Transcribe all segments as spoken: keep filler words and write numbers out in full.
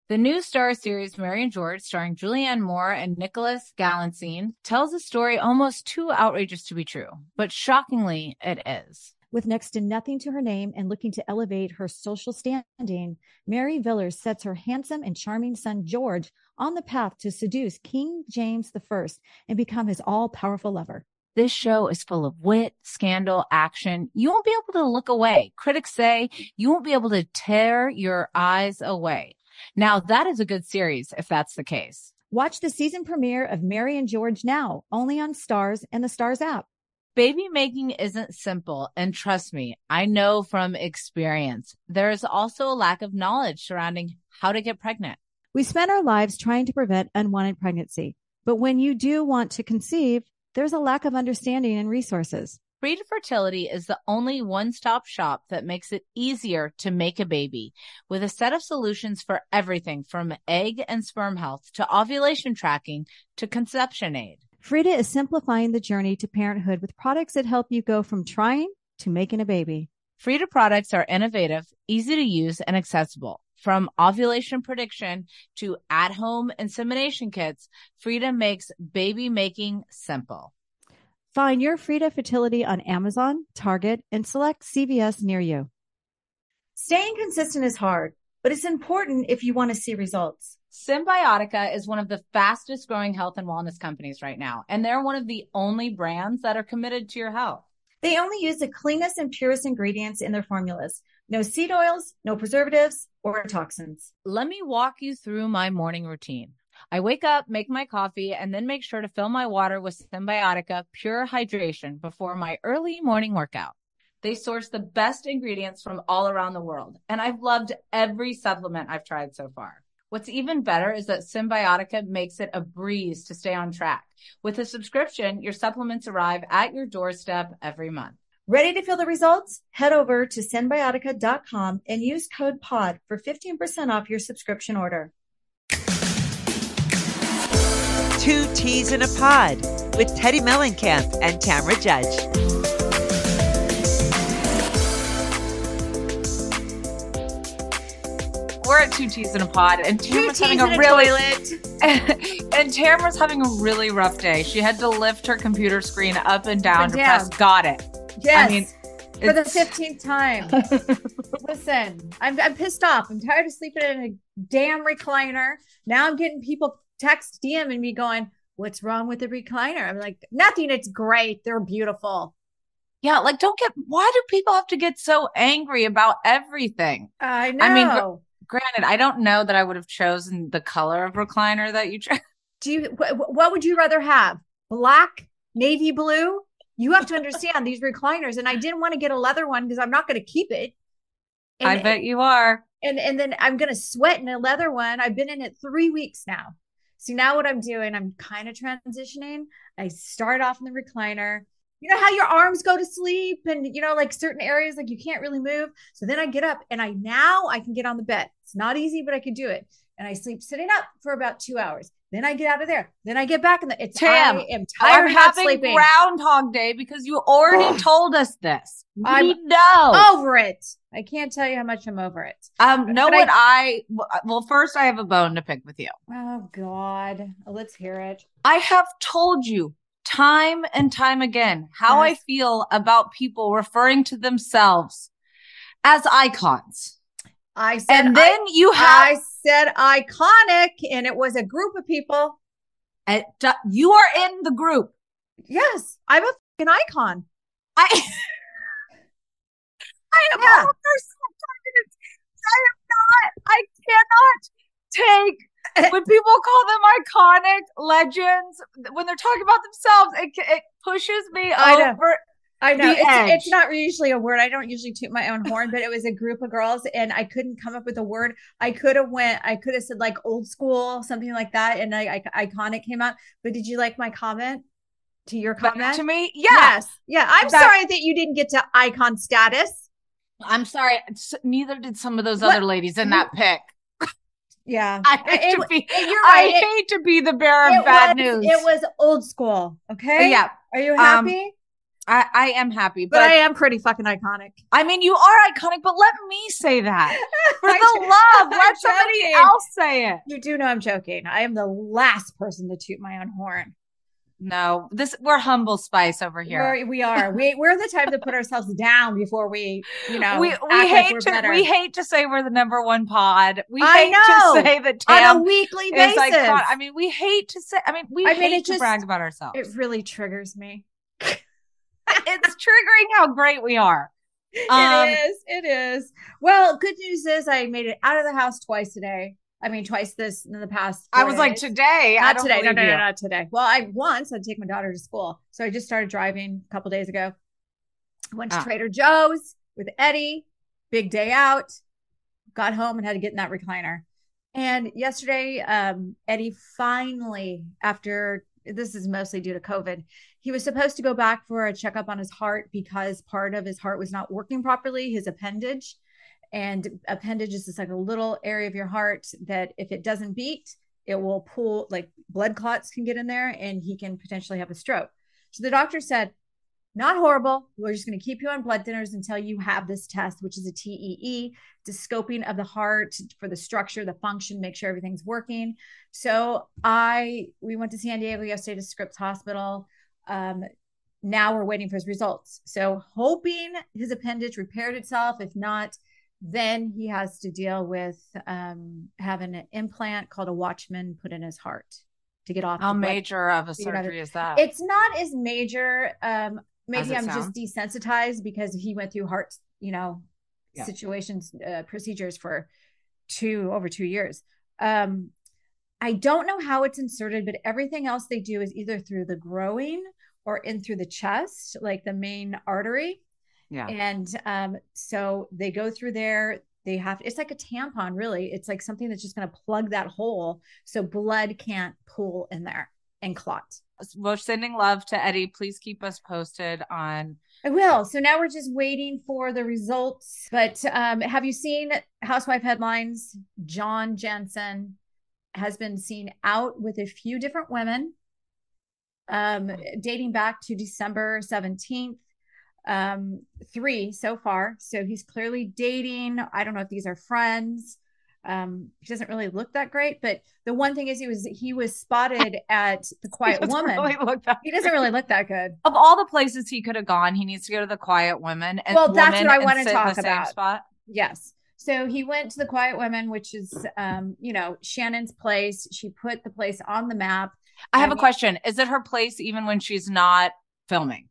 The new Star series, Mary and George, starring Julianne Moore and Nicholas Galitzine, tells a story almost too outrageous to be true, but shockingly, it is. With next to nothing to her name and looking to elevate her social standing, Mary Villers sets her handsome and charming son, George, on the path to seduce King James the First and become his all-powerful lover. This show is full of wit, scandal, action. You won't be able to look away. Critics say you won't be able to tear your eyes away. Now, that is a good series, if that's the case. Watch the season premiere of Mary and George now, only on Starz and the Starz app. Baby making isn't simple, and trust me, I know from experience. There is also a lack of knowledge surrounding how to get pregnant. We spend our lives trying to prevent unwanted pregnancy, but when you do want to conceive, there's a lack of understanding and resources. Frida Fertility is the only one-stop shop that makes it easier to make a baby, with a set of solutions for everything from egg and sperm health to ovulation tracking to conception aid. Frida is simplifying the journey to parenthood with products that help you go from trying to making a baby. Frida products are innovative, easy to use, and accessible. From ovulation prediction to at-home insemination kits, Frida makes baby making simple. Find your Frida Fertility on Amazon, Target, and select C V S near you. Staying consistent is hard, but it's important if you want to see results. Symbiotica is one of the fastest growing health and wellness companies right now, and they're one of the only brands that are committed to your health. They only use the cleanest and purest ingredients in their formulas. No seed oils, no preservatives, or toxins. Let me walk you through my morning routine. I wake up, make my coffee, and then make sure to fill my water with Symbiotica Pure Hydration before my early morning workout. They source the best ingredients from all around the world, and I've loved every supplement I've tried so far. What's even better is that Symbiotica makes it a breeze to stay on track. With a subscription, your supplements arrive at your doorstep every month. Ready to feel the results? Head over to Symbiotica dot com and use code POD for fifteen percent off your subscription order. Two Teas in a Pod with Teddy Mellencamp and Tamra Judge. We're at Two Teas in a Pod, and Tamra's having a, a really toilet. and Tamra's having a really rough day. She had to lift her computer screen up and down and to down. press got it. Yes. I mean, for the fifteenth time. Listen, I'm I'm pissed off. I'm tired of sleeping in a damn recliner. Now I'm getting people text DMing me going, "What's wrong with the recliner?" I'm like, nothing. It's great. They're beautiful. Yeah, like don't get. Why do people have to get so angry about everything? I know. I mean, gr- granted, I don't know that I would have chosen the color of recliner that you chose. Do you? Wh- what would you rather have? Black, navy blue? You have to understand these recliners, and I didn't want to get a leather one because I'm not going to keep it. And, I bet you are. And and then I'm going to sweat in a leather one. I've been in it three weeks now. So now what I'm doing, I'm kind of transitioning. I start off in the recliner. You know how your arms go to sleep and, you know, like certain areas, like you can't really move. So then I get up and I now I can get on the bed. It's not easy, but I can do it. And I sleep sitting up for about two hours. Then I get out of there. Then I get back in the. It's Tam, I am tired I'm of not having sleeping. Groundhog Day because you already told us this. We I'm know over it. I can't tell you how much I'm over it. Um, know But what I- I, well, first I have a bone to pick with you. Oh God, let's hear it. I have told you time and time again how Yes. I feel about people referring to themselves as icons. I said, And then I, you have, I said iconic, and it was a group of people. and you are in the group. Yes, I'm a fucking icon. I, I am Yeah. all for I am not, I cannot take when people call them iconic legends, when they're talking about themselves, it, it pushes me I know. over. I know The edge. it's, it's not usually a word. I don't usually toot my own horn, but it was a group of girls, and I couldn't come up with a word. I could have went. I could have said like old school, something like that, and I, I, iconic came out. But did you like my comment to your Back comment? to me? Yeah. Yes. Yeah. I'm That- sorry that you didn't get to icon status. I'm sorry. s- Neither did some of those What? other ladies in that pic. Yeah. I hate It- to be. it- you're I right. It- hate to be the bearer It of bad was, news. it was old school. Okay. Yeah. Are you Um, happy? I, I am happy, but, but I am pretty fucking iconic. I mean, you are iconic, but let me say that. For I the do- love, I'm let somebody joking. else say it. You do know I'm joking. I am the last person to toot my own horn. No, this we're humble spice over here. We're, we are. We we're the type to put ourselves down before we, you know, we we act hate like to better. we hate to say we're the number one pod. We I hate know. to say that Tam on a weekly is basis. iconic. I mean, we hate to say. I mean, we I hate mean, it to just, brag about ourselves. It really triggers me. It's triggering how great we are. Um, it is. It is. Well, good news is I made it out of the house twice today. I mean, twice this in the past. I was days. like, today. Not I don't today. No, no, you. no, not today. Well, I once I'd take my daughter to school. So I just started driving a couple days ago. Went to ah. Trader Joe's with Eddie. Big day out. Got home and had to get in that recliner. And yesterday, um, Eddie finally, after this is mostly due to COVID, he was supposed to go back for a checkup on his heart because part of his heart was not working properly, his appendage. And appendage is just like a little area of your heart that if it doesn't beat, it will pull, like blood clots can get in there and he can potentially have a stroke. So the doctor said, not horrible. We're just going to keep you on blood thinners until you have this test, which is a T E E, the scoping of the heart for the structure, the function, make sure everything's working. So I, we went to San Diego yesterday to Scripps Hospital. Um, now we're waiting for his results. So hoping his appendage repaired itself. If not, then he has to deal with um, having an implant called a Watchman put in his heart to get off. How major of a surgery is that? It's not as major. Um, maybe I'm sound? just desensitized because he went through heart, you know, yeah. situations, uh, procedures for two, over two years. Um, I don't know how it's inserted, but everything else they do is either through the groin or in through the chest, like the main artery. Yeah. And um, so they go through there. They have, it's like a tampon, really. It's like something that's just going to plug that hole so blood can't pool in there and clot. We're sending love to Eddie. Please keep us posted on. I will. So now we're just waiting for the results. But um, have you seen Housewife headlines? John Jensen has been seen out with a few different women, um, dating back to December seventeenth. Um, three so far. So he's clearly dating. I don't know if these are friends. Um, he doesn't really look that great, but the one thing is he was, he was spotted at the Quiet he Woman. Really look that he doesn't really look that good. Of all the places he could have gone, he needs to go to the Quiet Women. And well, that's woman what I want to talk in the about. Same spot. Yes. So he went to the Quiet Women, which is, um, you know, Shannon's place. She put the place on the map. I have I a mean, question. Is it her place even when she's not filming?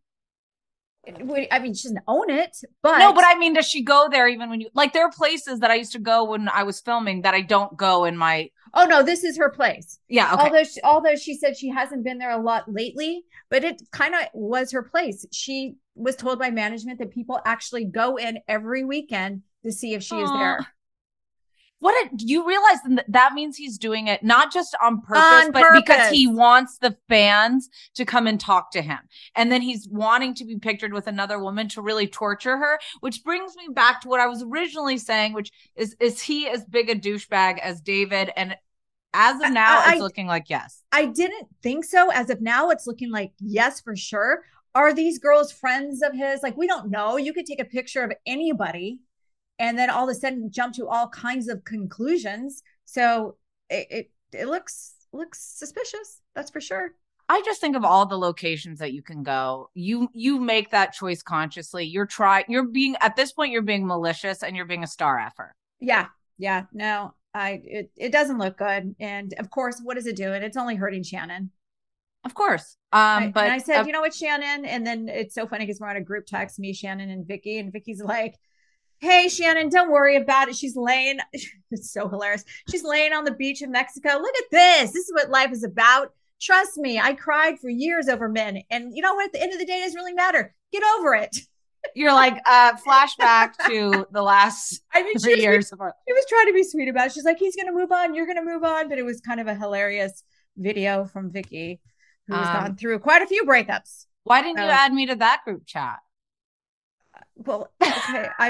I mean, she doesn't own it, but no, but I mean, does she go there even when you like, there are places that I used to go when I was filming that I don't go in my, oh no, this is her place. Yeah. Okay. Although, she, although she said she hasn't been there a lot lately, but it kind of was her place. She was told by management that people actually go in every weekend to see if she Aww. is there. What a, do you realize that that means he's doing it not just on purpose, on but purpose. because he wants the fans to come and talk to him. And then he's wanting to be pictured with another woman to really torture her, which brings me back to what I was originally saying, which is, is he as big a douchebag as David? And as of now, I, it's I, looking like yes. I didn't think so. As of now, it's looking like yes, for sure. Are these girls friends of his? Like, we don't know. You could take a picture of anybody and then all of a sudden jump to all kinds of conclusions. So it, it it looks looks suspicious. That's for sure. I just think of all the locations that you can go. You you make that choice consciously. You're trying. You're being at this point. You're being malicious and you're being a star effer. Yeah, yeah. No, I it it doesn't look good. And of course, what is it doing? It's only hurting Shannon. Of course. Um, I, but and I said, uh, you know what, Shannon? And then it's so funny because we're on a group text, me, Shannon, and Vicky, and Vicky's like, hey, Shannon, don't worry about it. She's laying, it's so hilarious. She's laying on the beach in Mexico. Look at this. This is what life is about. Trust me, I cried for years over men. And you know what? At the end of the day, it doesn't really matter. Get over it. You're like, uh, flashback to the last I mean, three years of our She was trying to be sweet about it. She's like, he's going to move on. You're going to move on. But it was kind of a hilarious video from Vicky, who has um, gone through quite a few breakups. Why didn't so, you add me to that group chat? Well, okay. I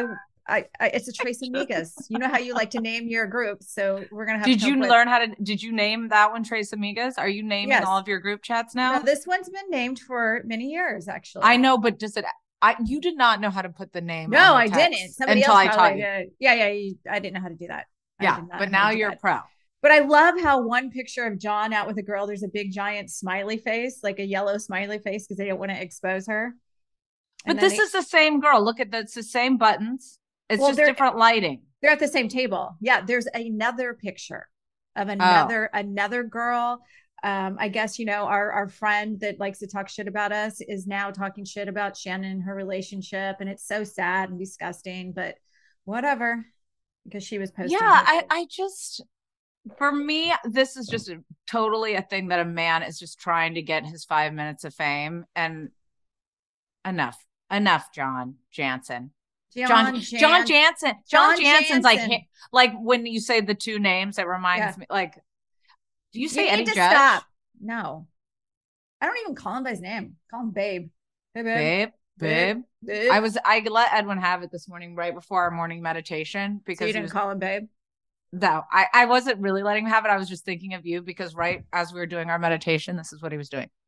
I, I it's a Tres Amigas. You know how you like to name your groups, so we're gonna have. Did to you with... learn how to? Did you name that one Tres Amigas? Are you naming yes. all of your group chats now? No, this one's been named for many years, actually. I know, but does it? I you did not know how to put the name. No, I didn't. Somebody until else I taught you. Did. Yeah, yeah. You, I didn't know how to do that. Yeah, but now you're that. pro. But I love how one picture of John out with a girl, there's a big giant smiley face, like a yellow smiley face, because they don't want to expose her. And but this he, is the same girl. Look at that. It's the same buttons. It's well, just different lighting. They're at the same table. Yeah. There's another picture of another, oh. another girl. Um, I guess, you know, our, our friend that likes to talk shit about us is now talking shit about Shannon and her relationship. And it's so sad and disgusting, but whatever, because she was posting. Yeah. I, I just, for me, this is just a, totally a thing that a man is just trying to get his five minutes of fame, and enough, enough, John Jansen. John John, Jan- John Jansen. John, John Jansen's Jansen. like like when you say the two names, it reminds yeah. me like. Do you say you Eddie Judge? Stop. No, I don't even call him by his name. Call him Babe. Hey, babe. Babe. Babe. Babe. I was I let Edwin have it this morning right before our morning meditation because so you didn't was, call him Babe. No, I I wasn't really letting him have it. I was just thinking of you because right as we were doing our meditation, this is what he was doing.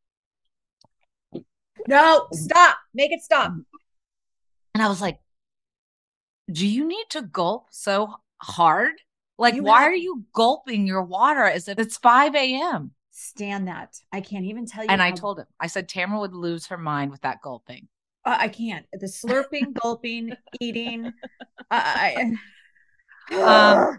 No, stop. Make it stop. And I was like, do you need to gulp so hard? Like, you why have... are you gulping your water as if it's five a.m.? Stand that. I can't even tell you. And how... I told him, I said, Tamara would lose her mind with that gulping. Uh, I can't. The slurping, gulping, eating. Uh, I... um,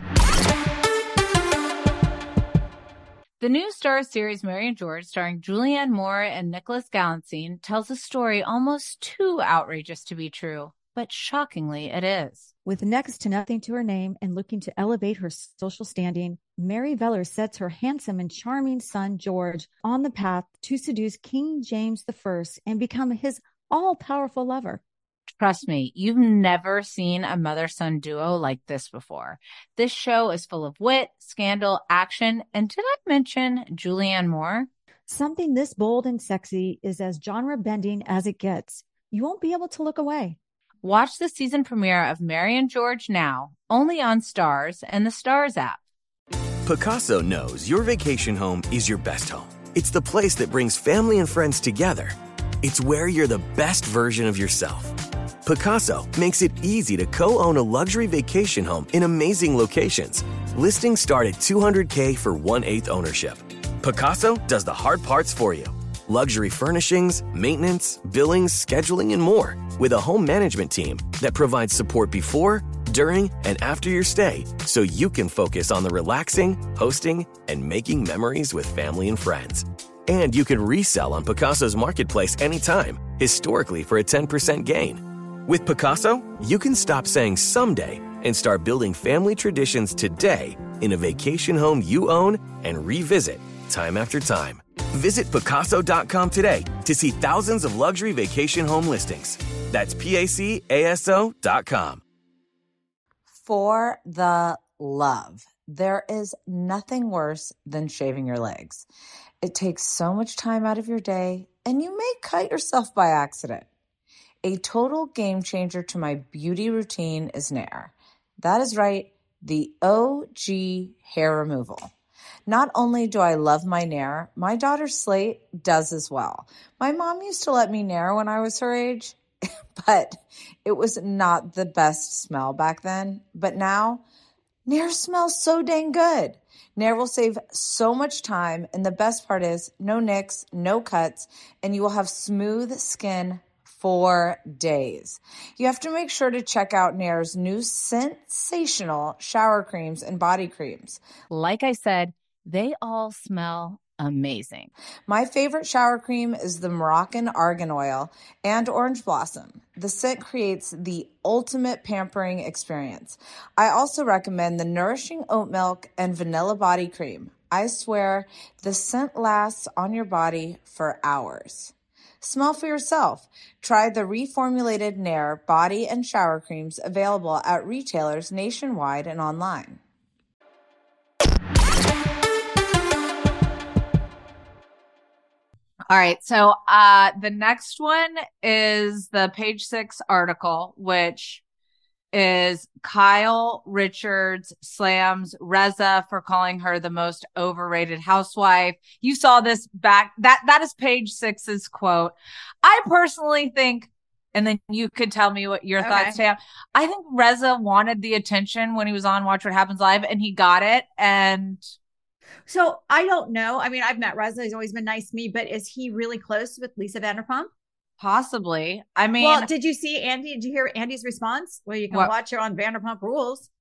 The new Starz series Mary and George, starring Julianne Moore and Nicholas Galitzine, tells a story almost too outrageous to be true, but shockingly it is. With next to nothing to her name and looking to elevate her social standing, Mary Veller sets her handsome and charming son, George, on the path to seduce King James the First and become his all-powerful lover. Trust me, you've never seen a mother-son duo like this before. This show is full of wit, scandal, action, and did I mention Julianne Moore? Something this bold and sexy is as genre-bending as it gets. You won't be able to look away. Watch the season premiere of Mary and George now, only on Starz and the Starz app. Pacaso knows your vacation home is your best home. It's the place that brings family and friends together. It's where you're the best version of yourself. Pacaso makes it easy to co-own a luxury vacation home in amazing locations. Listings start at two hundred thousand dollars for one-eighth ownership. Pacaso does the hard parts for you. Luxury furnishings, maintenance, billings, scheduling, and more. With a home management team that provides support before, during, and after your stay so you can focus on the relaxing, hosting, and making memories with family and friends. And you can resell on Pacaso's marketplace anytime, historically for a ten percent gain. With Pacaso, you can stop saying someday and start building family traditions today in a vacation home you own and revisit time after time. Visit Pacaso dot com today to see thousands of luxury vacation home listings. That's P A C A S O dot com. For the love, there is nothing worse than shaving your legs. It takes so much time out of your day, and you may cut yourself by accident. A total game changer to my beauty routine is Nair. That is right, the O G hair removal. Not only do I love my Nair, my daughter Slate does as well. My mom used to let me Nair when I was her age, but it was not the best smell back then. But now, Nair smells so dang good. Nair will save so much time, and the best part is no nicks, no cuts, and you will have smooth skin for days. You have to make sure to check out Nair's new sensational shower creams and body creams. Like I said, they all smell amazing. My favorite shower cream is the Moroccan Argan Oil and Orange Blossom. The scent creates the ultimate pampering experience. I also recommend the Nourishing Oat Milk and Vanilla Body Cream. I swear, the scent lasts on your body for hours. Smell for yourself. Try the reformulated Nair body and shower creams available at retailers nationwide and online. All right. So uh, the next one is the Page Six article, which is Kyle Richards slams Reza for calling her the most overrated housewife. You saw this back. That that is page six's quote. I personally think, and then you could tell me what your Okay. thoughts, Tam. I think Reza wanted the attention when he was on Watch What Happens Live, and he got it. And So I don't know. I mean, I've met Reza. He's always been nice to me, but is he really close with Lisa Vanderpump? possibly, I mean, Well, did you see Andy? Did you hear Andy's response? Well, you can What? watch her on Vanderpump Rules.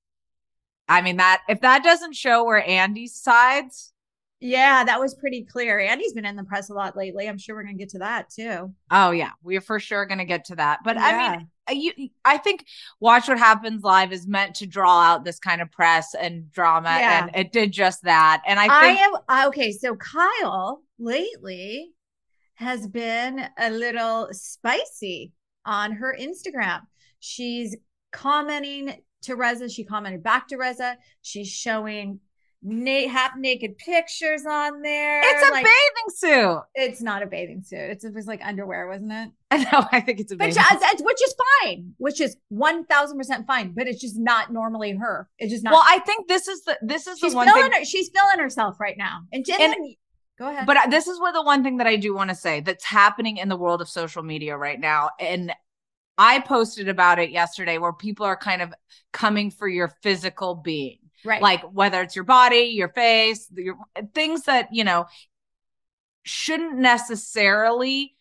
I mean that if that doesn't show where Andy sides, Yeah, that was pretty clear. Andy's been in the press a lot lately. I'm sure we're going to get to that too. oh yeah, we're for sure going to get to that. But I Yeah. mean, you, I think Watch What Happens Live is meant to draw out this kind of press and drama, Yeah. and it did just that. And I I think am uh, okay. So Kyle lately has been a little spicy on her Instagram. She's commenting to Reza. She commented back to Reza. She's showing na- half naked pictures on there. it's a like, bathing suit. It's not a bathing suit. It's, it was like underwear, wasn't it? No, I think it's a But bathing just, suit. it's- which is fine, which is one thousand percent fine. But it's just not normally her. It's just not. Well, I think this is the this is she's the one feeling thing. her, she's feeling herself right now. And, and, And- then, go ahead. But this is what the one thing that I do want to say that's happening in the world of social media right now. And I posted about it yesterday where people are kind of coming for your physical being, right. like whether it's your body, your face, your things that, you know, shouldn't necessarily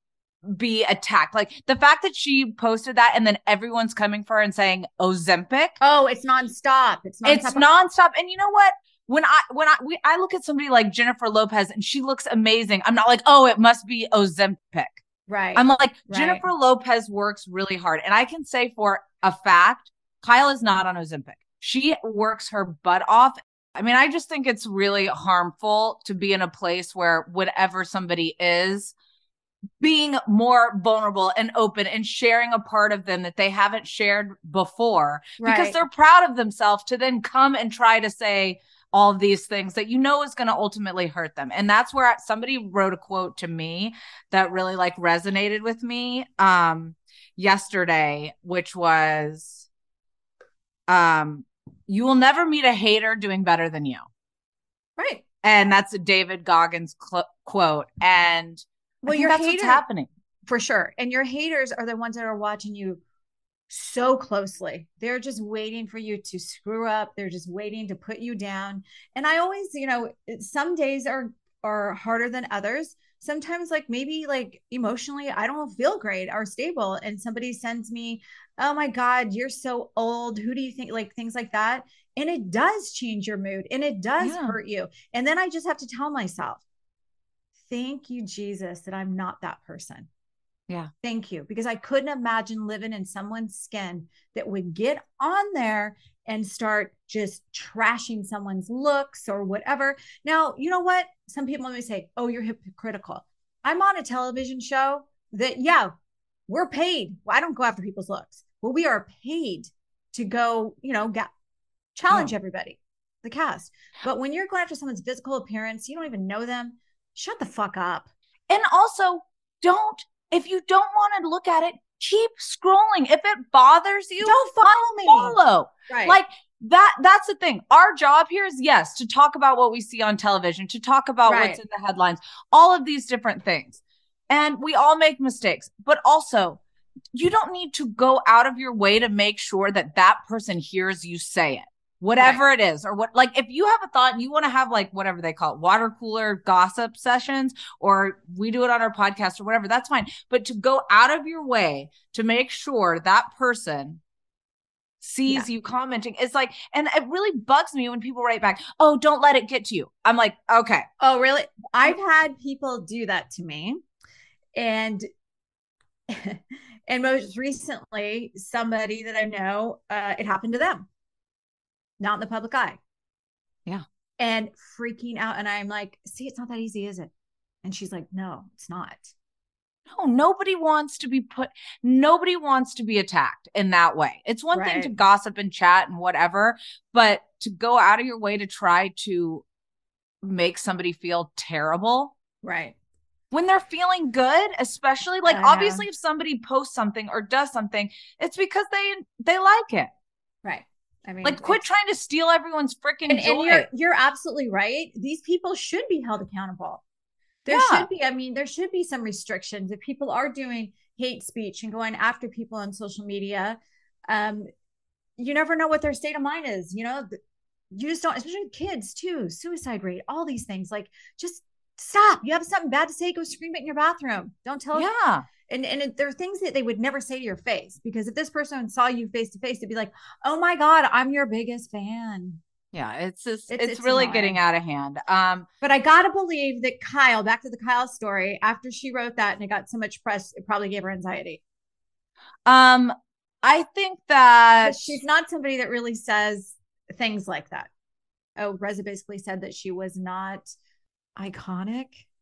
be attacked. Like the fact that she posted that and then everyone's coming for her and saying Ozempic. Oh, it's nonstop. It's nonstop. It's nonstop. And you know what? When I when I we, I look at somebody like Jennifer Lopez and she looks amazing, I'm not like, oh, it must be Ozempic. Right. I'm like, Right. Jennifer Lopez works really hard. And I can say for a fact, Kyle is not on Ozempic. She works her butt off. I mean, I just think it's really harmful to be in a place where whatever somebody is, being more vulnerable and open and sharing a part of them that they haven't shared before because Right. they're proud of themselves to then come and try to say all of these things that you know is going to ultimately hurt them. And that's where somebody wrote a quote to me that really like resonated with me um yesterday, which was um you will never meet a hater doing better than you. Right. And that's a David Goggins cl- quote. And Well, I think your that's hater, what's happening. for sure. And your haters are the ones that are watching you so closely. They're just waiting for you to screw up. They're just waiting to put you down. And I always, you know, some days are are harder than others. Sometimes like maybe like emotionally I don't feel great or stable and somebody sends me, "Oh my God, you're so old. Who do you think?" Like things like that. And it does change your mood and it does Yeah. hurt you. And then I just have to tell myself, thank you, Jesus, that I'm not that person. Yeah. Thank you. Because I couldn't imagine living in someone's skin that would get on there and start just trashing someone's looks or whatever. Now, you know what? Some people may say, oh, you're hypocritical. I'm on a television show that, yeah, we're paid. Well, I don't go after people's looks. Well, we are paid to go, you know, get, challenge Yeah. everybody, the cast. But when you're going after someone's physical appearance, you don't even know them. Shut the fuck up. And also, don't, if you don't want to look at it, keep scrolling. If it bothers you, Don't follow me. follow. Right. Like that, that's the thing. Our job here is, yes, to talk about what we see on television, to talk about Right. what's in the headlines, all of these different things. And we all make mistakes, but also you don't need to go out of your way to make sure that that person hears you say it. Whatever it is, or what, like if you have a thought and you want to have like whatever they call it, water cooler gossip sessions, or we do it on our podcast or whatever, that's fine. But to go out of your way to make sure that person sees you commenting, it's like, and it really bugs me when people write back, oh, don't let it get to you. I'm like, okay. Oh, really? I've had people do that to me. And and most recently, somebody that I know, uh, it happened to them. Not in the public eye. Yeah. And freaking out. And I'm like, see, it's not that easy, is it? And she's like, no, it's not. No, nobody wants to be put, nobody wants to be attacked in that way. It's one thing Right. to gossip and chat and whatever, but to go out of your way to try to make somebody feel terrible. Right. when they're feeling good, especially like obviously if somebody posts something or does something, it's because they they like it. Right. I mean, like quit trying to steal everyone's freaking and, joy. and you're you're absolutely right. These people should be held accountable. There Yeah. should be, I mean, there should be some restrictions if people are doing hate speech and going after people on social media. Um, you never know what their state of mind is, you know. You just don't, especially with kids too, suicide rate, all these things. Like, just stop. You have something bad to say, go scream it in your bathroom. Don't tell. Yeah. And and it, there are things that they would never say to your face, because if this person saw you face to face, they'd be like, oh my God, I'm your biggest fan. Yeah, it's just, it's, It's- it's, it's really annoying. getting out of hand. Um, But I gotta believe that Kyle, back to the Kyle story, after she wrote that and it got so much press, it probably gave her anxiety. um, I think that But she's not somebody that really says things like that. Oh, Reza basically said that she was not iconic.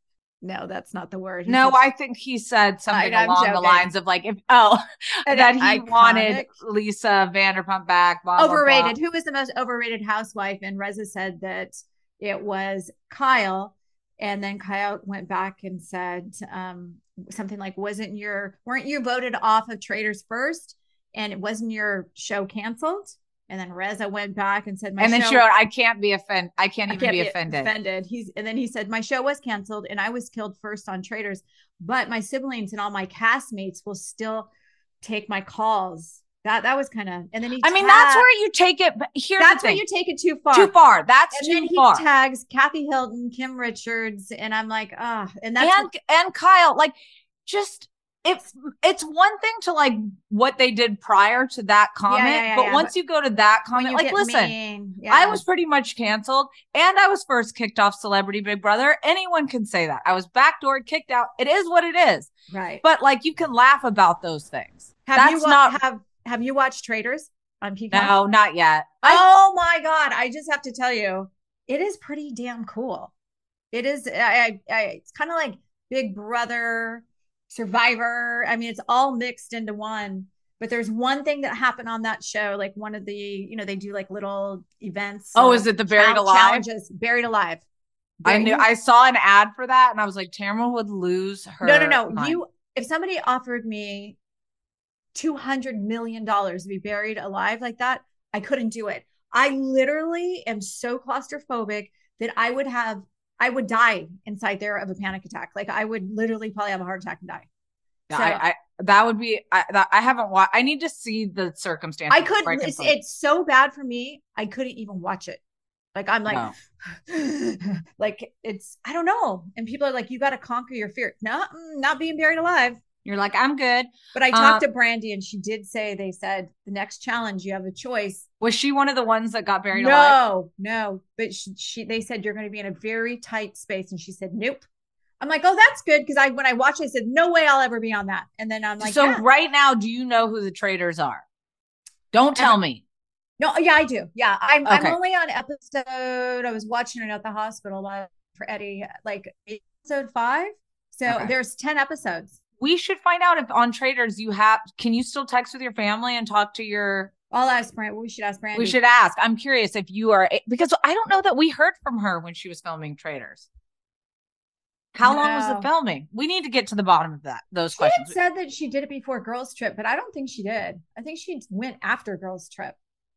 No, that's not the word. He no, said- I think he said something I- I'm along the joking. lines of like, if oh, An that he iconic- wanted Lisa Vanderpump back. Blah, blah, blah. overrated. Who was the most overrated housewife? And Reza said that it was Kyle. And then Kyle went back and said um, something like, wasn't your, weren't you voted off of Traders first? And it wasn't your show canceled? And then Reza went back and said, my and then show, she wrote, I can't be offended. I can't I even can't be be offended. offended. He's, and then he said, my show was canceled and I was killed first on Traders, but my siblings and all my castmates will still take my calls. That that was kind of, and then he I mean, tagged- that's where you take it. But here's that's the where thing. you take it too far. Too far. That's And too then he far. tags Kathy Hilton, Kim Richards, and I'm like, ah, and that's and what- and Kyle, like, just it's it's one thing to like what they did prior to that comment, yeah, yeah, but yeah, once but you go to that when comment, you like, get listen, mean, I yeah. was pretty much canceled, and I was first kicked off Celebrity Big Brother. Anyone can say that. I was backdoored, kicked out. It is what it is. right. But like, you can laugh about those things. have That's you wa- not have have you watched Traders on Peacock? no, not yet. I, Oh my God. I just have to tell you, it is pretty damn cool. It is. I, I, I it's kind of like Big Brother, Survivor. I mean, it's all mixed into one, but there's one thing that happened on that show. Like one of the, you know, they do like little events. Oh, uh, is it the Buried chal- Alive? Challenges, Buried Alive. I Buried- knew you- I saw an ad for that, and I was like, Tamara would lose her. No, no, no. mind. You, if somebody offered me two hundred million dollars to be buried alive like that, I couldn't do it. I literally am so claustrophobic that I would have, I would die inside there of a panic attack. Like I would literally probably have a heart attack and die. Yeah, So- I, I that would be. I, that, I haven't watched. I need to see the circumstances. I before couldn't, can it's, vote. it's so bad for me. I couldn't even watch it. Like, I'm like, like it's, I don't know. And people are like, you got to conquer your fear. No, mm, not being buried alive. You're like, I'm good. But I talked Uh, to Brandy and she did say, they said the next challenge, you have a choice. Was she one of the ones that got buried no, alive? no. But she, she, they said, you're going to be in a very tight space. And she said, nope. I'm like, oh, that's good. Cause I, when I watched it, I said, no way I'll ever be on that. And then I'm like, so yeah. right now, do you know who the traitors are? Don't tell Uh, me. No, yeah, I do. Yeah. I'm, Okay. I'm only on episode, I was watching it at the hospital uh, for Eddie, like episode five. So Okay. there's ten episodes. We should find out if on traitors you have. Can you still text with your family and talk to your? I'll ask Brand. We should ask Brandy. We should ask. I'm curious if you are, because I don't know that we heard from her when she was filming Traitors. How long was the No. filming? We need to get to the bottom of that. Those She had questions. said that she did it before Girls Trip, but I don't think she did. I think she went after Girls Trip.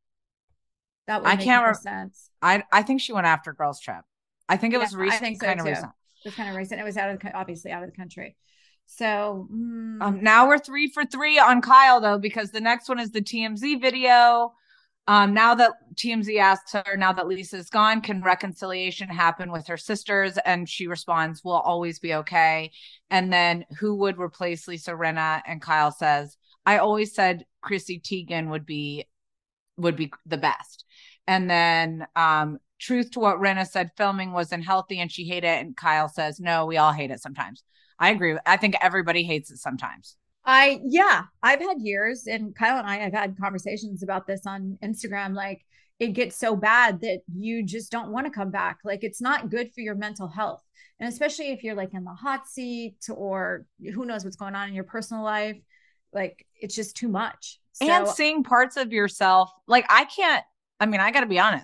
That would I make can't more rem- sense. I I think she went after Girls Trip. I think it was Yeah, I recent, think so kind of too. recent. It was kind of recent. It was out of the, co- obviously out of the country. So mm, Um, now we're three for three on Kyle though, because the next one is the T M Z video. Um, now that T M Z asks her, now that Lisa's gone, can reconciliation happen with her sisters? And she responds, "We'll always be okay." And then who would replace Lisa Rinna? And Kyle says, "I always said Chrissy Teigen would be would be the best." And then um, truth to what Rinna said, filming wasn't healthy and she hated it. And Kyle says, "No, we all hate it sometimes." I agree. I think everybody hates it sometimes. I, yeah, I've had years, and Kyle and I have had conversations about this on Instagram. Like, it gets so bad that you just don't want to come back. Like, it's not good for your mental health. And especially if you're like in the hot seat or who knows what's going on in your personal life, like, it's just too much. So, And seeing parts of yourself, like I can't, I mean, I got to be honest.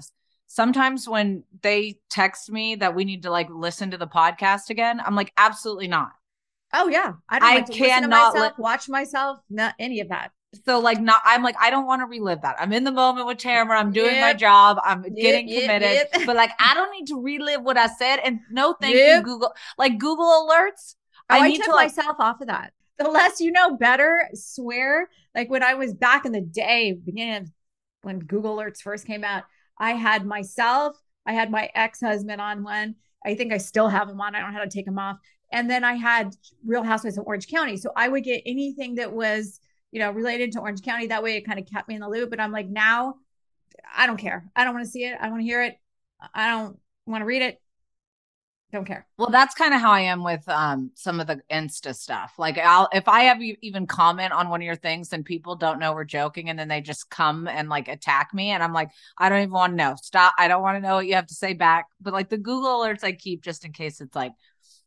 sometimes when they text me that we need to like listen to the podcast again, I'm like, absolutely not. Oh yeah. I don't I like to listen to cannot myself, li- watch myself, not any of that. So like not, I'm like, I don't want to relive that. I'm in the moment with Tamara. I'm doing Yep. my job. I'm Yep, getting yep, committed, yep. but like, I don't need to relive what I said. And no, thank Yep. you, Google. Like Google alerts. Oh, I, I need took to like, myself off of that. The less you know, better. I swear. Like when I was back in the day, beginning of when Google Alerts first came out, I had myself, I had my ex-husband on one. I think I still have him on. I don't know how to take him off. And then I had Real Housewives of Orange County. So I would get anything that was, you know, related to Orange County. That way it kind of kept me in the loop. But I'm like, now I don't care. I don't want to see it. I don't want to hear it. I don't want to read it. Don't care. Well, that's kind of how I am with um some of the Insta stuff. Like I'll if I have you even comment on one of your things and people don't know we're joking and then they just come and like attack me and I'm like, I don't even want to know. Stop. I don't want to know what you have to say back. But like the Google alerts I keep just in case it's like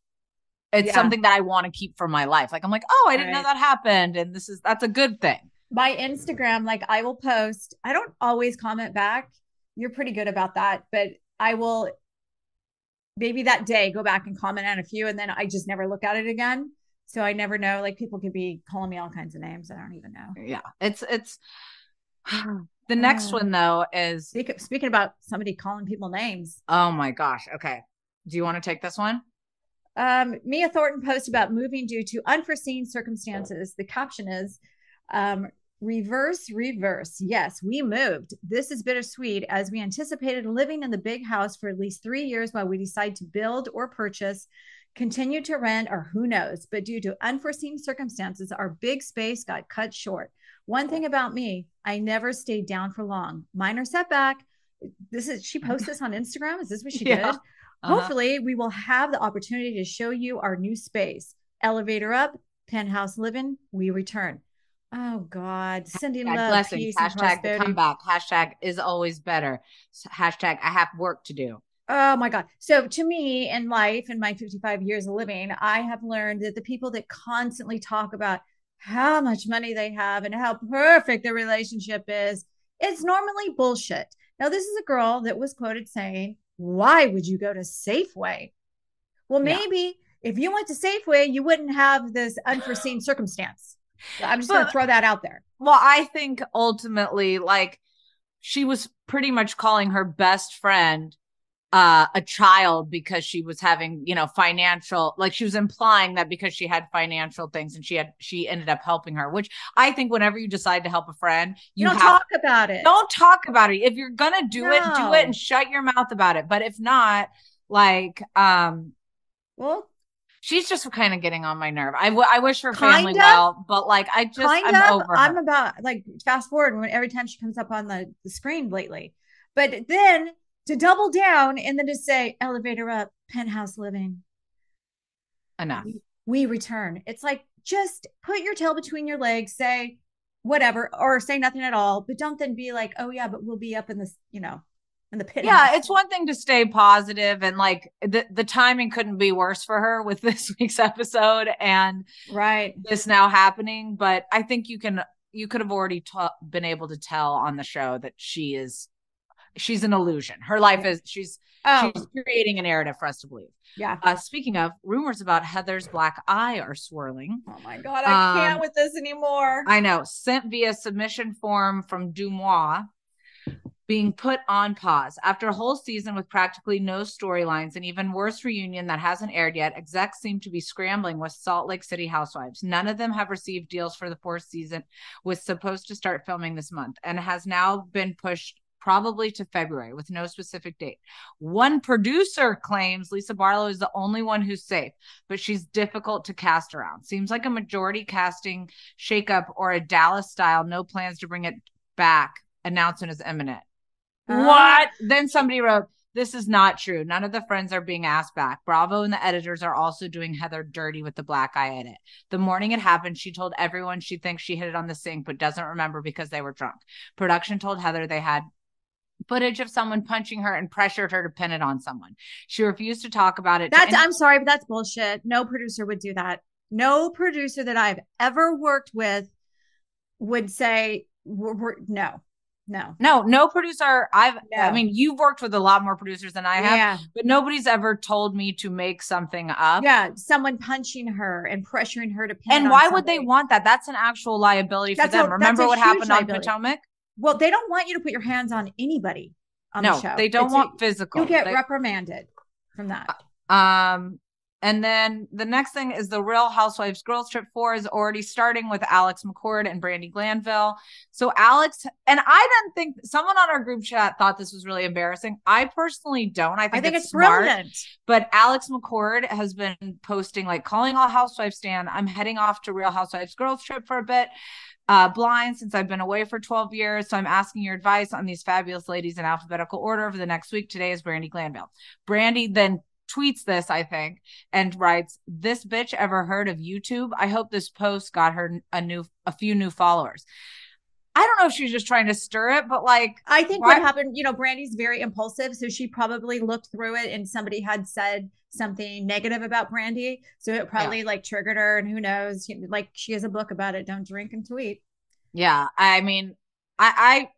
it's Yeah. something that I want to keep for my life. Like I'm like, oh, I didn't know Right. that happened. And this is that's a good thing. My Instagram, like I will post, I don't always comment back. You're pretty good about that, but I will maybe that day go back and comment on a few and then I just never look at it again. So I never know. Like people could be calling me all kinds of names. I don't even know. Yeah. It's it's the next Oh. one though is Speak, speaking about somebody calling people names. oh my gosh. Okay. Do you want to take this one? Um, Mia Thornton posted about moving due to unforeseen circumstances. The caption is um, reverse, reverse. Yes, we moved. This is bittersweet as we anticipated living in the big house for at least three years while we decide to build or purchase, continue to rent, or who knows. But due to unforeseen circumstances, our big space got cut short. One thing about me, I never stayed down for long. Minor setback. This is she posted this on Instagram. Is this what she Yeah. did? Uh-huh. Hopefully, we will have the opportunity to show you our new space. Elevator up, penthouse living, we return. Oh God, sending Hashtag love, blessings. peace, and Hashtag the prosperity. comeback. Hashtag is always better. Hashtag I have work to do. Oh my God. So to me in life, in my fifty-five years of living, I have learned that the people that constantly talk about how much money they have and how perfect their relationship is, it's normally bullshit. Now, this is a girl that was quoted saying, why would you go to Safeway? Well, Yeah. maybe if you went to Safeway, you wouldn't have this unforeseen circumstance. I'm just going to But- throw that out there. Well, I think ultimately, like, she was pretty much calling her best friend uh, a child because she was having, you know, financial, like she was implying that because she had financial things and she had, she ended up helping her, which I think whenever you decide to help a friend, You, you, don't have, talk about it. don't talk about it. If you're going to do it, do No. it and shut your mouth about it. But if not, like, um, Well, she's just kind of getting on my nerve. I, w- I wish her family Kinda. well, but like, I just, kind I'm of. over I'm her. about like fast forward when every time she comes up on the, the screen lately. But then to double down and then to say elevator up, penthouse living, Enough. we, we return. It's like just put your tail between your legs, say whatever, or say nothing at all, but don't then be like, oh yeah, but we'll be up in this, you know, in the pit. Yeah, it's one thing to stay positive and like the, the timing couldn't be worse for her with this week's episode and right. this now happening. But I think you can, you could have already ta- been able to tell on the show that she is, she's an illusion. Her life is, she's, Oh, she's creating a narrative for us to believe. yeah. Uh, speaking of, rumors about Heather's black eye are swirling. Oh my God, I can't Um, with this anymore. I know, sent via submission form from Dumois, being put on pause. After a whole season with practically no storylines and even worse reunion that hasn't aired yet, execs seem to be scrambling with Salt Lake City housewives. None of them have received deals for the fourth season, was supposed to start filming this month and has now been pushed probably to February with no specific date. One producer claims Lisa Barlow is the only one who's safe, but she's difficult to cast around. Seems like a majority casting shakeup or a Dallas style, no plans to bring it back announcement is imminent. Uh, What? Then somebody wrote, this is not true. None of the friends are being asked back. Bravo and the editors are also doing Heather dirty with the black eye edit. The morning it happened, she told everyone she thinks she hit it on the sink, but doesn't remember because they were drunk. Production told Heather they had footage of someone punching her and pressured her to pin it on someone. She refused to talk about it. to That's any- I'm sorry, but that's bullshit. No producer would do that. No producer that I've ever worked with would say, we're, we're, no, No. No, no producer. I've, No. I mean, you've worked with a lot more producers than I have, Yeah. but nobody's ever told me to make something up. Yeah. Someone punching her and pressuring her to pin And on why somebody. would they want that? That's an actual liability for That's them. a- Remember that's a what huge happened on liability. Potomac? Well, they don't want you to put your hands on anybody on No, the show. they don't It's want a- physical. You'll get They- reprimanded from that. Um, and then the next thing is the Real Housewives Girls Trip four is already starting with Alex McCord and Brandi Glanville. So Alex, and I didn't think, someone on our group chat thought this was really embarrassing. I personally don't. I think, I think it's, it's smart. brilliant. But Alex McCord has been posting, like, calling all housewives stand. I'm heading off to Real Housewives Girls Trip for a bit. Uh, blind since I've been away for twelve years. So I'm asking your advice on these fabulous ladies in alphabetical order for the next week. Today is Brandi Glanville. Brandi then tweets this, I think, and writes, "This bitch ever heard of YouTube? I hope this post got her a new, a few new followers." I don't know if she was just trying to stir it, but like, I think why- what happened, you know, Brandy's very impulsive. So she probably looked through it and somebody had said something negative about Brandy. So it probably like triggered her, and who knows, you know, like she has a book about it. Don't drink and tweet. Yeah. I mean, I, I,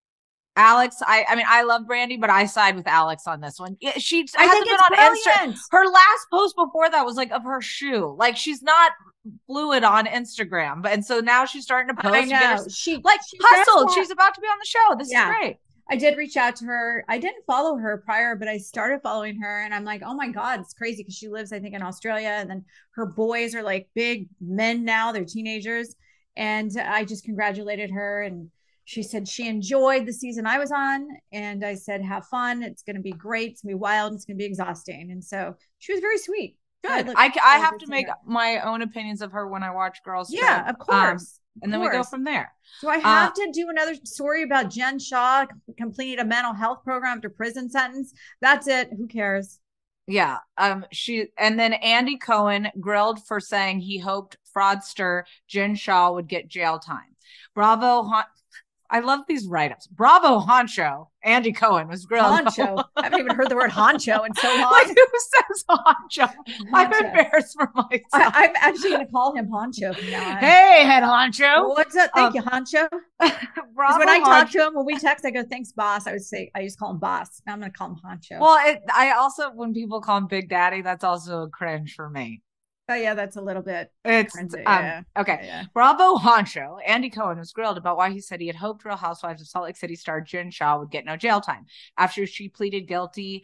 Alex, I, I mean, I love Brandi, but I side with Alex on this one. Yeah, she I hasn't think been it's on Instagram. brilliant. Her last post before that was like of her shoe. Like she's not fluid on Instagram, but and so now she's starting to post. I to get her- know. She like she hustled. does that. She's about to be on the show. This Yeah. is great. I did reach out to her. I didn't follow her prior, but I started following her, and I'm like, oh my God, it's crazy because she lives, I think, in Australia. And then her boys are like big men now, they're teenagers. And I just congratulated her. And she said she enjoyed the season I was on. And I said, have fun. It's going to be great. It's going to be wild. It's going to be exhausting. And so she was very sweet. Good. look I, I forward have to to make her. my own opinions of her when I watch Girls Yeah, Trip. of course. Um, and then we go from there. So I have uh, to do another story about Jen Shaw completing a mental health program after prison sentence. That's it. Who cares? Yeah. Um. She and then Andy Cohen grilled for saying he hoped fraudster Jen Shaw would get jail time. Bravo. Hon- I love these write-ups. Bravo, Honcho. Andy Cohen was grilled. Honcho. I haven't even heard the word honcho in so long. Like, who says honcho? Honcho. I'm embarrassed for myself. I, I'm actually going to call him Honcho from now on. Hey, head honcho. What's up? Thank Um, you, Honcho. Bravo, When I talk Honcho. to him, when we text, I go, thanks, boss. I would say, I just call him boss. Now I'm going to call him Honcho. Well, it, I also, when people call him Big Daddy, that's also a cringe for me. Oh, yeah, that's a little bit. It's cringy, um, yeah. okay. Yeah, yeah. Bravo Honcho. Andy Cohen was grilled about why he said he had hoped Real Housewives of Salt Lake City star Jen Shaw would get no jail time after she pleaded guilty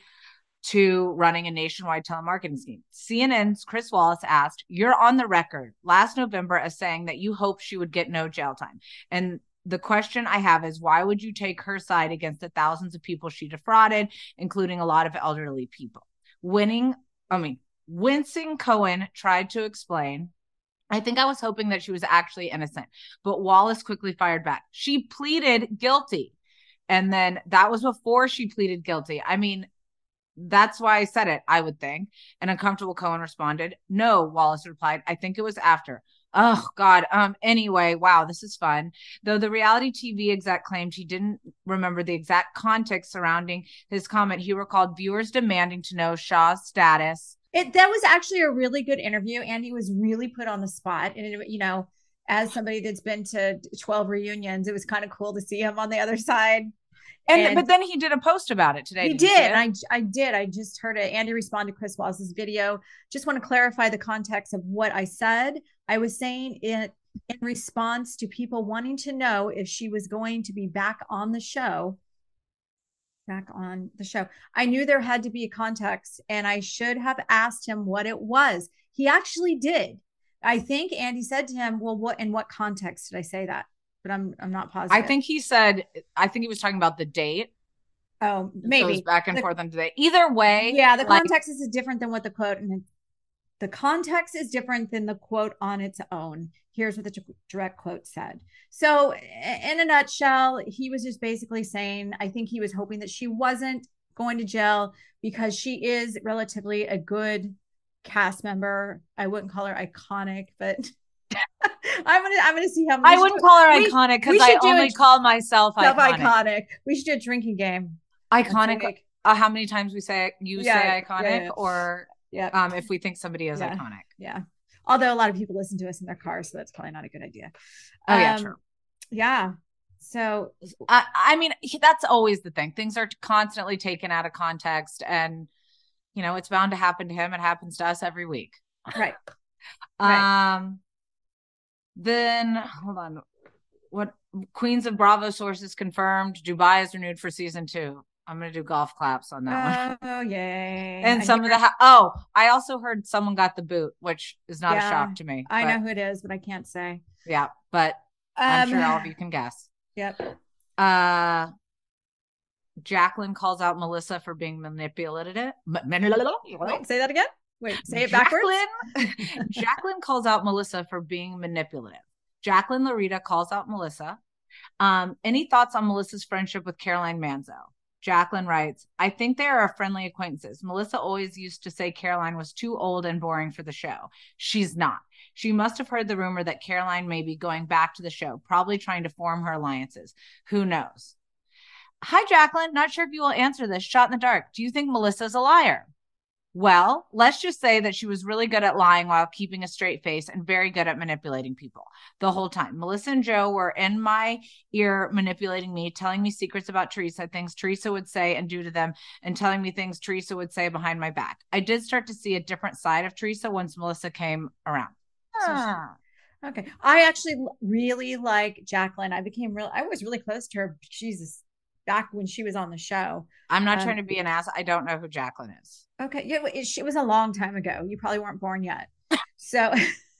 to running a nationwide telemarketing scheme. C N N's Chris Wallace asked, "You're on the record last November as saying that you hoped she would get no jail time. And the question I have is, why would you take her side against the thousands of people she defrauded, including a lot of elderly people?" Winning, I mean, Wincing Cohen tried to explain, "I think I was hoping that she was actually innocent," but Wallace quickly fired back. "She pleaded guilty." And then that was before she pleaded guilty. I mean, that's why I said it, I would think. And Uncomfortable Cohen responded, "No," Wallace replied, "I think it was after." Oh, God. Um. Anyway, wow, this is fun. Though the reality T V exec claimed he didn't remember the exact context surrounding his comment, he recalled viewers demanding to know Shaw's status. It that was actually a really good interview. Andy was really put on the spot. And, it, you know, as somebody that's been to twelve reunions, it was kind of cool to see him on the other side. And, And- but then he did a post about it today. He Did you did. see it? And I, I did. I just heard it. Andy responded to Chris Wallace's video. Just want to clarify the context of what I said. I was saying it in response to people wanting to know if she was going to be back on the show. Back on the show. I knew there had to be a context, and I should have asked him what it was. He actually did. I think Andy said to him, "Well, what in what context did I say that?" But I'm I'm not positive. I think he said, I think he was talking about the date. Oh, So it maybe was back and The- forth on the date. Either way. Yeah, the like, context is different than what the quote and the context is different than the quote on its own. Here's what the direct quote said. So in a nutshell, he was just basically saying, I think he was hoping that she wasn't going to jail because she is relatively a good cast member. I wouldn't call her iconic, but I'm gonna I'm gonna see how I wouldn't call her we- iconic we because I should do only a- call myself Stuff iconic. iconic. We should do a drinking game. once a Iconic. week. Uh, how many times we say you Yeah, say yeah, iconic, yeah. or Yeah. um, if we think somebody is Yeah. iconic. Yeah. Although a lot of people listen to us in their cars, so that's probably not a good idea. Oh yeah, Um, true. Yeah. So I, I mean, that's always the thing. Things are constantly taken out of context, and you know, it's bound to happen to him. It happens to us every week. right. right. Um. Then hold on. What Queens of Bravo sources confirmed Dubai is renewed for season two. I'm gonna do golf claps on that oh, one. Oh yay! And I some hear- of the ha- oh, I also heard someone got the boot, which is not Yeah, a shock to me. I but, know who it is, but I can't say. Yeah, but I'm Um, sure all of you can guess. Yep. Uh, Jacqueline calls out Melissa for being manipulative. Wait, say that again. Wait, say it backwards. Jacqueline, Jacqueline calls out Melissa for being manipulative. Jacqueline Larita calls out Melissa. Um, any thoughts on Melissa's friendship with Caroline Manzo? Jacqueline writes, I think they are friendly acquaintances. Melissa always used to say Caroline was too old and boring for the show. She's not. She must have heard the rumor that Caroline may be going back to the show, probably trying to form her alliances. Who knows? Hi, Jacqueline. Not sure if you will answer this. Shot in the dark. Do you think Melissa's a liar? Well, let's just say that she was really good at lying while keeping a straight face and very good at manipulating people the whole time. Melissa and Joe were in my ear manipulating me, telling me secrets about Teresa, things Teresa would say and do to them, and telling me things Teresa would say behind my back. I did start to see a different side of Teresa once Melissa came around. Ah. Okay. I actually really like Jacqueline. I became real, I was really close to her. Jesus. Back when she was on the show. I'm not um, trying to be an ass. I don't know who Jacqueline is. Okay. Yeah, it, it was a long time ago. You probably weren't born yet. So,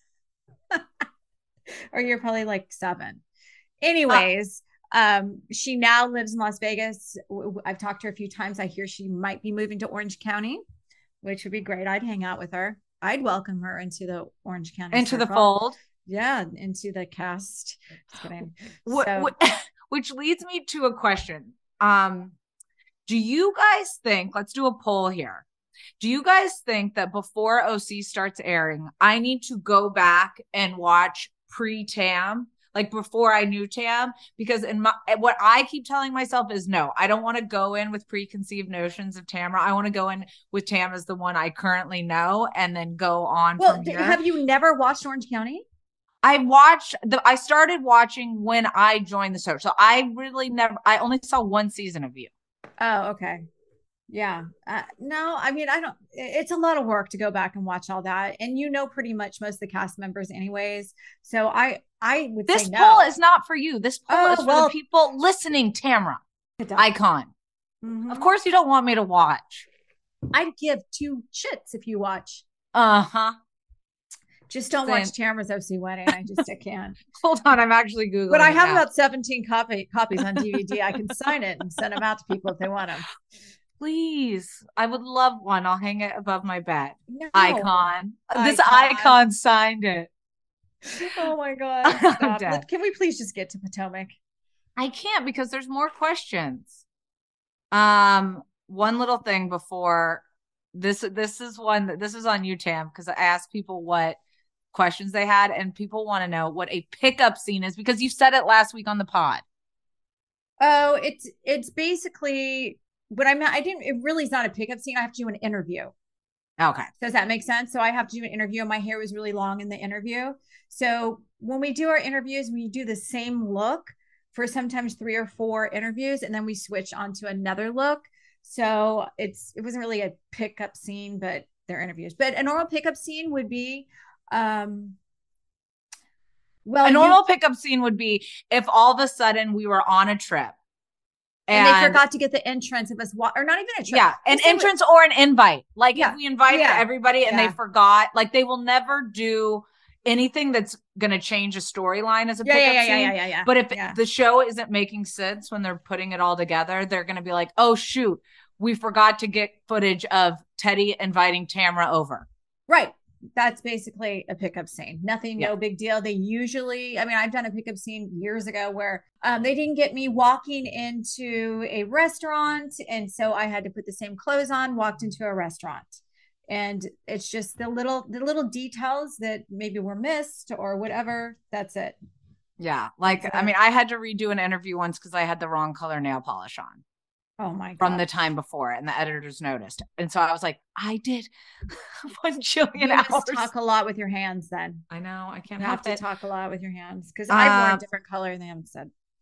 or you're probably like seven. Anyways, uh, um, she now lives in Las Vegas. I've talked to her a few times. I hear she might be moving to Orange County, which would be great. I'd hang out with her. I'd welcome her into the Orange County into circle. the fold. Yeah, into the cast. Just kidding. What, So, what, which leads me to a question. Um, do you guys think, let's do a poll here. Do you guys think that before O C starts airing, I need to go back and watch pre-Tam, like before I knew Tam? Because in my, what I keep telling myself is no, I don't want to go in with preconceived notions of Tamra. I want to go in with Tam as the one I currently know and then go on well, from d- here. have you never watched Orange County? I watched the, I started watching when I joined the show. So I really never, I only saw one season of You. Oh, okay. Yeah. Uh, no, I mean, I don't, it's a lot of work to go back and watch all that. And you know, pretty much most of the cast members anyways. So I, I would This say poll no. is not for you. This poll Oh, is for well- the people listening, Tamra. It does. Icon. Mhm. Of course you don't want me to watch. I'd give two shits if you watch. Uh-huh. Just don't Same. watch Tamara's O C Wedding. I just, I can't. Hold on, I'm actually Googling. But I it have now. about seventeen copy, copies on D V D. I can sign it and send them out to people if they want them. Please. I would love one. I'll hang it above my bed. No. Icon. This Icon. icon signed it. Oh my God. I'm Stop. dead. Can we please just get to Potomac? I can't because there's more questions. Um, one little thing before this, this is one that this is on you, Tam, because I asked people what questions they had, and people want to know what a pickup scene is because you said it last week on the pod. Oh, it's it's basically what I meant. I didn't. It really is not a pickup scene. I have to do an interview. Okay. Does that make sense? So I have to do an interview. My hair was really long in the interview. So when we do our interviews, we do the same look for sometimes three or four interviews, and then we switch onto another look. So it's it wasn't really a pickup scene, but they're interviews. But a normal pickup scene would be, um, well, A you- normal pickup scene would be if all of a sudden we were on a trip and, they forgot to get the entrance of us, wa- or not even a trip. Yeah, an Just say we- entrance or an invite. Like Yeah. if we invited Yeah. everybody and Yeah. they forgot, like they will never do anything that's going to change a storyline as a Yeah, pickup yeah, yeah, scene. yeah, yeah, yeah. But if yeah. the show isn't making sense when they're putting it all together, they're going to be like, oh, shoot, we forgot to get footage of Teddy inviting Tamra over. Right. That's basically a pickup scene. Nothing, Yeah. no big deal. They usually, I mean, I've done a pickup scene years ago where um, they didn't get me walking into a restaurant. And so I had to put the same clothes on, walked into a restaurant. And it's just the little, the little details that maybe were missed or whatever. That's it. Yeah. Like, That's I it. mean, I had to redo an interview once because I had the wrong color nail polish on Oh my God. from the time before, and the editors noticed. And so I was like, I did one jillion You hours. must talk a lot with your hands then. I know. I can't You have help to it. talk a lot with your hands because I've worn Um, a different color and they haven't said shit.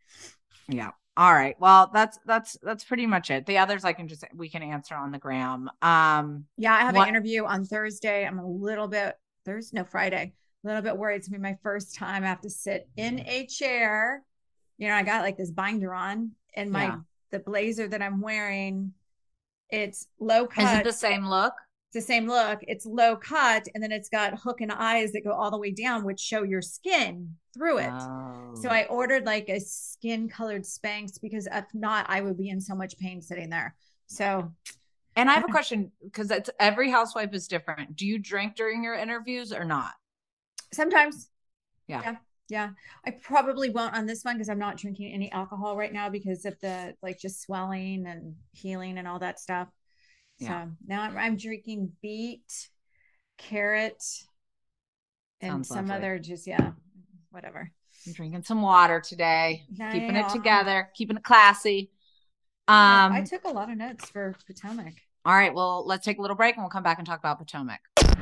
Yeah. All right. Well, that's that's that's pretty much it. The others I can just we can answer on the gram. Um Yeah, I have what, an interview on Thursday. I'm a little bit Thursday, no Friday, a little bit worried. It's gonna be my first time I have to sit in a chair. You know, I got like this binder on, and my Yeah. the blazer that I'm wearing, it's low cut. Is it the same look? It's the same look. It's low cut, and then it's got hook and eyes that go all the way down, which show your skin through it. Oh. So I ordered like a skin colored Spanx, because if not, I would be in so much pain sitting there. So, and I have a question, because it's every housewife is different. Do you drink during your interviews or not? sometimes, Yeah. yeah, yeah. I probably won't on this one, because I'm not drinking any alcohol right now because of the like just swelling and healing and all that stuff. Yeah. So now I'm, I'm drinking beet, carrot, and Sounds some lovely. other just, yeah, whatever. I'm drinking some water today, I keeping know. it together, keeping it classy. Yeah, Um, I took a lot of notes for Potomac. all right, well, let's take a little break and we'll come back and talk about Potomac.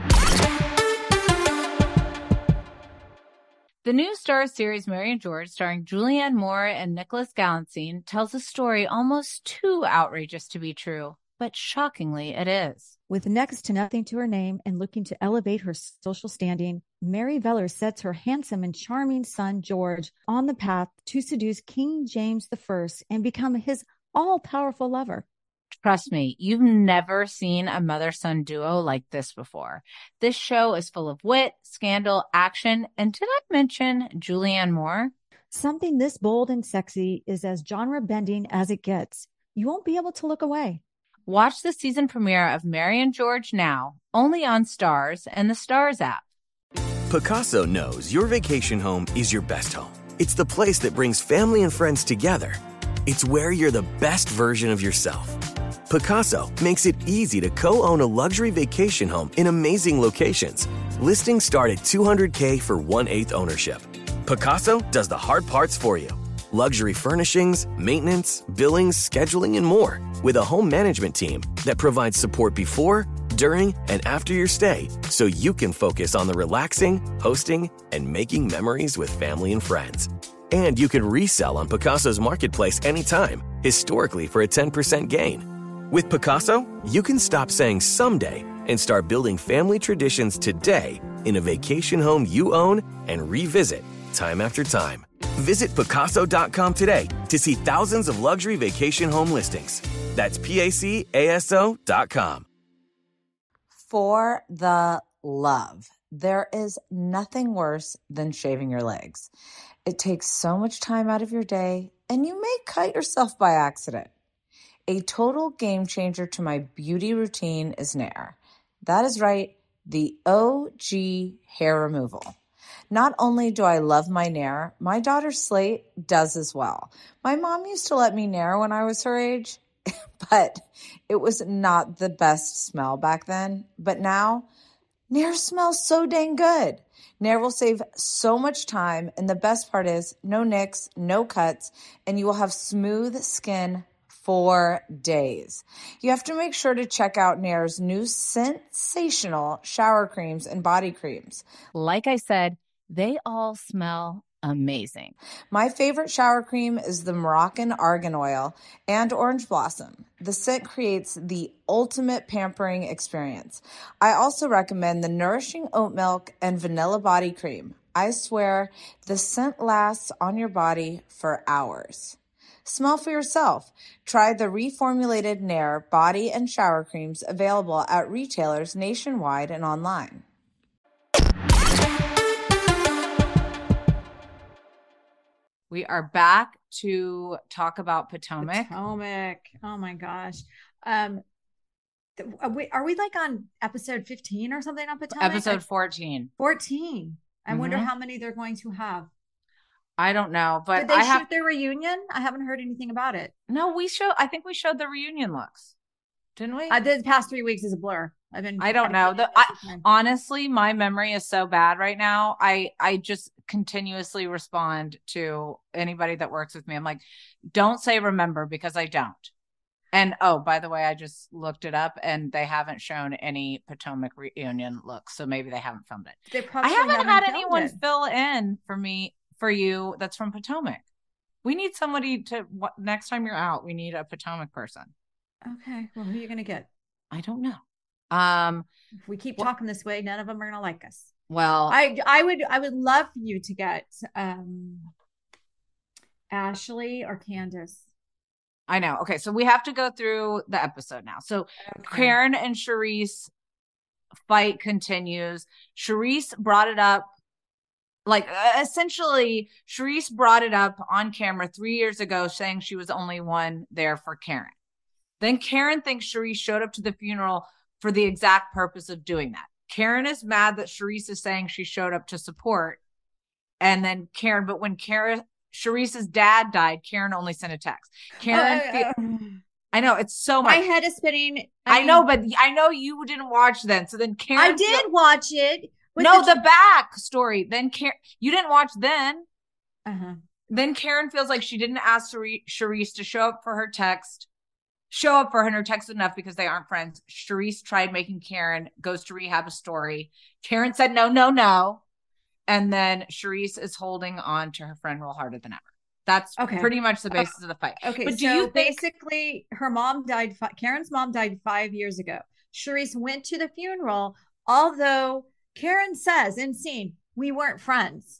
The new Star series Mary and George, starring Julianne Moore and Nicholas Galantine, tells a story almost too outrageous to be true, but shockingly it is. With next to nothing to her name and looking to elevate her social standing, Mary Veller sets her handsome and charming son, George, on the path to seduce King James the First and become his all-powerful lover. Trust me, you've never seen a mother-son duo like this before. This show is full of wit, scandal, action, and did I mention Julianne Moore? Something this bold and sexy is as genre-bending as it gets. You won't be able to look away. Watch the season premiere of Mary and George now, only on Stars and the Stars app. Picasso knows your vacation home is your best home. It's the place that brings family and friends together. It's where you're the best version of yourself. Picasso makes it easy to co-own a luxury vacation home in amazing locations. Listings start at two hundred thousand dollars for one-eighth ownership. Picasso does the hard parts for you. Luxury furnishings, maintenance, billings, scheduling, and more. With a home management team that provides support before, during, and after your stay, so you can focus on the relaxing, hosting, and making memories with family and friends. And you can resell on Picasso's marketplace anytime, historically for a ten percent gain. With Picasso, you can stop saying someday and start building family traditions today in a vacation home you own and revisit time after time. Visit Picasso dot com today to see thousands of luxury vacation home listings. That's P A C A S O dot com. For the love, there is nothing worse than shaving your legs. It takes so much time out of your day, and you may cut yourself by accident. A total game changer to my beauty routine is Nair. That is right, the O G hair removal. Not only do I love my Nair, my daughter Slate does as well. My mom used to let me Nair when I was her age, but it was not the best smell back then. But now, Nair smells so dang good. Nair will save so much time, and the best part is no nicks, no cuts, and you will have smooth skin for days. You have to make sure to check out Nair's new sensational shower creams and body creams. Like I said, they all smell amazing. My favorite shower cream is the Moroccan Argan Oil and Orange Blossom. The scent creates the ultimate pampering experience. I also recommend the Nourishing Oat Milk and Vanilla Body Cream. I swear, the scent lasts on your body for hours. Smell for yourself. Try the reformulated Nair body and shower creams available at retailers nationwide and online. We are back to talk about Potomac. Potomac. Oh my gosh. Um, th- are we, are we like on episode fifteen or something on Potomac? Episode fourteen. fourteen. I Mhm. wonder how many they're going to have. I don't know, but Did they I shoot have their reunion? I haven't heard anything about it. no. We show. I think we showed the reunion looks, didn't we? I did. The past three weeks is a blur. I've been. I don't know. The, I, honestly, my memory is so bad right now. I I just continuously respond to anybody that works with me. I'm like, don't say remember, because I don't. And oh, by the way, I just looked it up, and they haven't shown any Potomac reunion looks, so maybe they haven't filmed it. They I probably haven't, haven't had filmed anyone it. fill in for me for you that's from Potomac. We need somebody to, what, next time you're out, we need a Potomac person. Okay. Well, who are you going to get? I don't know. Um, if we keep well, talking this way, none of them are going to like us. Well, I, I would, I would love for you to get, um, Ashley or Candace. I know. Okay. So we have to go through the episode now. So okay. Karen and Charisse fight continues. Charisse brought it up. Like uh, essentially Charisse brought it up on camera three years ago, saying she was the only one there for Karen. Then Karen thinks Charisse showed up to the funeral for the exact purpose of doing that. Karen is mad that Charisse is saying she showed up to support. And then Karen, but when Karen, Charisse's dad died, Karen only sent a text. Karen, oh, uh, uh, I know it's so much. My head is spinning. I, I mean, know, but I know you didn't watch then. So then Karen, I did feel, watch it. No, the, the back story. Then Karen, you didn't watch then. Uh-huh. Then Karen feels like she didn't ask Charisse to show up for her text, show up for her, and her text enough because they aren't friends. Charisse tried making Karen goes to rehab a story. Karen said, no, no, no. And then Charisse is holding on to her friend real harder than ever. That's okay. Pretty much the basis uh, of the fight. Okay. But do so you think- basically her mom died, Karen's mom died five years ago. Charisse went to the funeral, although Karen says in scene, we weren't friends.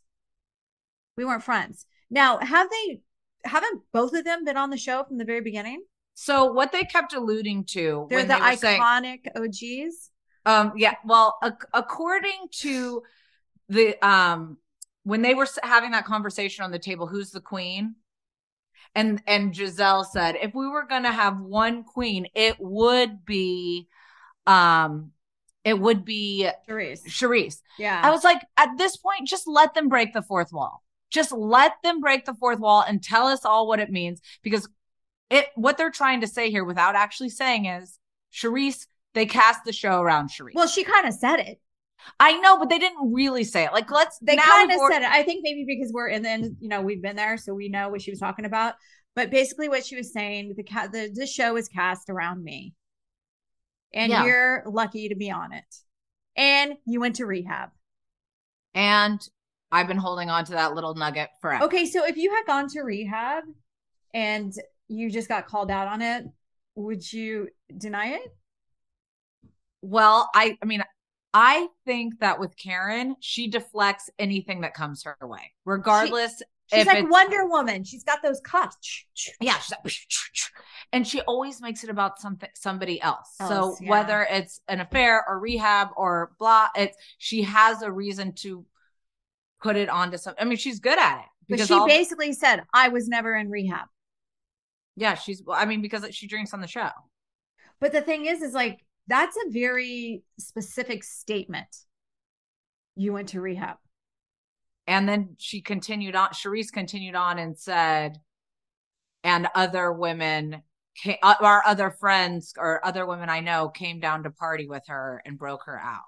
We weren't friends. Now, have they, haven't both of them been on the show from the very beginning? So what they kept alluding to, they're when the they were iconic saying, O Gs. Um, yeah. Well, a- according to the, um, when they were having that conversation on the table, who's the queen? And, and Giselle said, if we were going to have one queen, it would be, um, It would be Charisse. Charisse. Yeah. I was like, at this point, just let them break the fourth wall. Just let them break the fourth wall and tell us all what it means. Because it, what they're trying to say here without actually saying is Charisse, they cast the show around Charisse. Well, she kind of said it. I know, but they didn't really say it. Like, let's, they kind of said it. I think maybe because we're in the, you know, we've been there, so we know what she was talking about. But basically what she was saying, the cat, the, the show is cast around me. And yeah. You're lucky to be on it. And you went to rehab. And I've been holding on to that little nugget forever. Okay, so if you had gone to rehab and you just got called out on it, would you deny it? Well, I, I mean, I think that with Karen, she deflects anything that comes her way, regardless. She, she's like Wonder Woman. She's got those cuffs. Yeah. She's like, and she always makes it about something, somebody else. else so yeah. Whether it's an affair or rehab or blah, it's, she has a reason to put it onto some, I mean, she's good at it. Because but she basically the, said, I was never in rehab. Yeah. She's, I mean, because she drinks on the show. But the thing is, is like, that's a very specific statement. You went to rehab. And then she continued on, Charisse continued on and said, and other women, came, our other friends or other women I know came down to party with her and broke her out.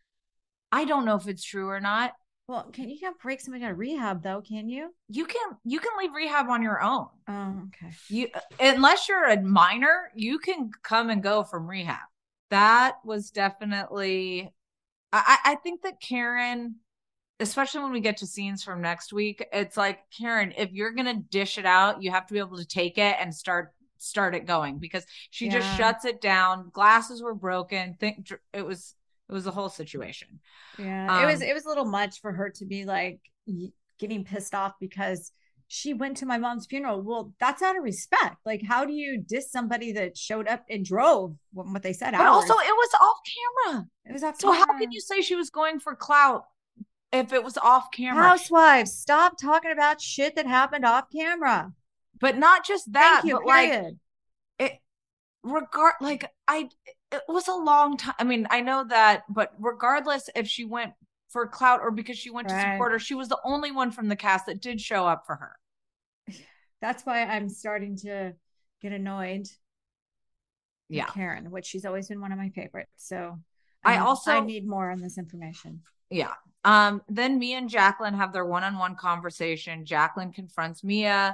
I don't know if it's true or not. Well, can you can't break somebody out of rehab though, can you? You can, you can leave rehab on your own. Oh, okay. You, unless you're a minor, you can come and go from rehab. That was definitely, I, I think that Karen, especially when we get to scenes from next week, it's like, Karen, if you're going to dish it out, you have to be able to take it and start, start it going, because she yeah. just shuts it down. Glasses were broken. Think it was, it was a whole situation. Yeah. Um, it was, it was a little much for her to be like getting pissed off because she went to my mom's funeral. Well, that's out of respect. Like, how do you diss somebody that showed up and drove what they said? But hours? Also, it was off camera. It was off so camera. How can you say she was going for clout if it was off camera? Housewives, stop talking about shit that happened off camera. But not just that, Thank you, but period. like it regard like I it was a long time. I mean, I know that, but regardless if she went for clout or because she went right. to support her, she was the only one from the cast that did show up for her. That's why I'm starting to get annoyed. Yeah. With Karen, which she's always been one of my favorites. So I, I also I need more on this information. Yeah. Um, then Mia and Jacqueline have their one-on-one conversation. Jacqueline confronts Mia.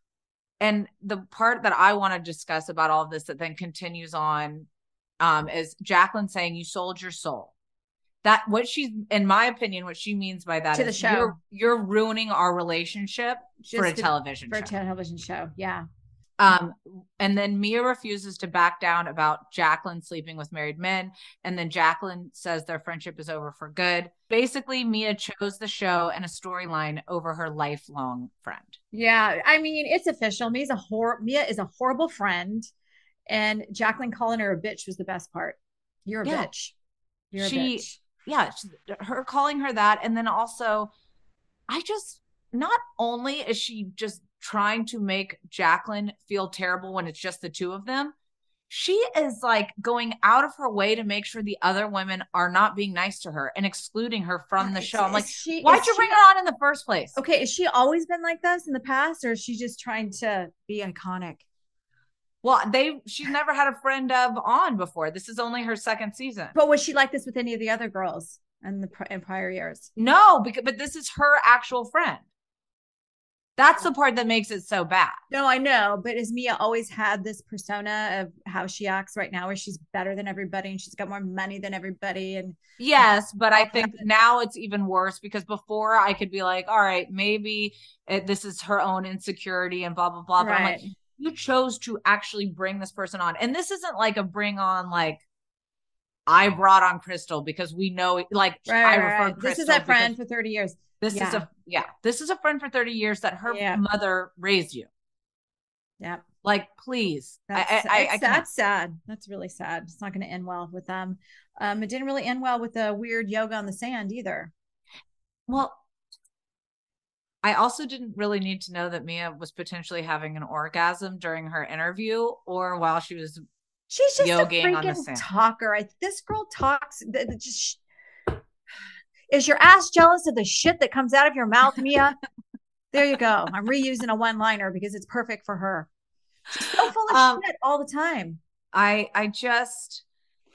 And the part that I want to discuss about all of this that then continues on um, is Jacqueline saying, you sold your soul. that what she's, in my opinion, what she means by that To is the show. You're, you're ruining our relationship Just for a to- television for show. a television show. Yeah. Um, and then Mia refuses to back down about Jacqueline sleeping with married men. And then Jacqueline says their friendship is over for good. Basically, Mia chose the show and a storyline over her lifelong friend. Yeah. I mean, it's official. Mia's a hor- Mia is a horrible friend. And Jacqueline calling her a bitch was the best part. You're a Yeah. bitch. You're She, a bitch. yeah, she, her calling her that. And then also, I just, not only is she just trying to make Jacqueline feel terrible when it's just the two of them, she is like going out of her way to make sure the other women are not being nice to her and excluding her from the Is- show. I'm like, is she- why'd is you she- bring her on in the first place? Okay. Has she always been like this in the past, or is she just trying to be iconic? Well, they she's never had a friend of on before. This is only her second season. But was she like this with any of the other girls in the in prior years? No, because but this is her actual friend. That's the part that makes it so bad. No, I know, but has Mia always had this persona of how she acts right now, where she's better than everybody and she's got more money than everybody? And Yes, but I think now it's even worse because before I could be like, all right, maybe it, this is her own insecurity and blah, blah, blah. But I'm like, Right. you chose to actually bring this person on. And this isn't like a bring on, like I brought on Crystal because we know, like right, I right, referred right. This is Crystal a friend because for thirty years. This Yeah. is a, yeah, this is a friend for thirty years that her Yeah. mother raised you. Yeah. Like, please. That's, I, I, I, I it's- can't. that's sad. That's really sad. It's not going to end well with them. Um, it didn't really end well with the weird yoga on the sand either. Well, I also didn't really need to know that Mia was potentially having an orgasm during her interview or while she was. She's just Yogaing a on the freaking sand. talker. I, this girl talks. th- th- Just is your ass jealous of the shit that comes out of your mouth, Mia? There you go. I'm reusing a one-liner because it's perfect for her. She's so full of Um, shit all the time. I I just,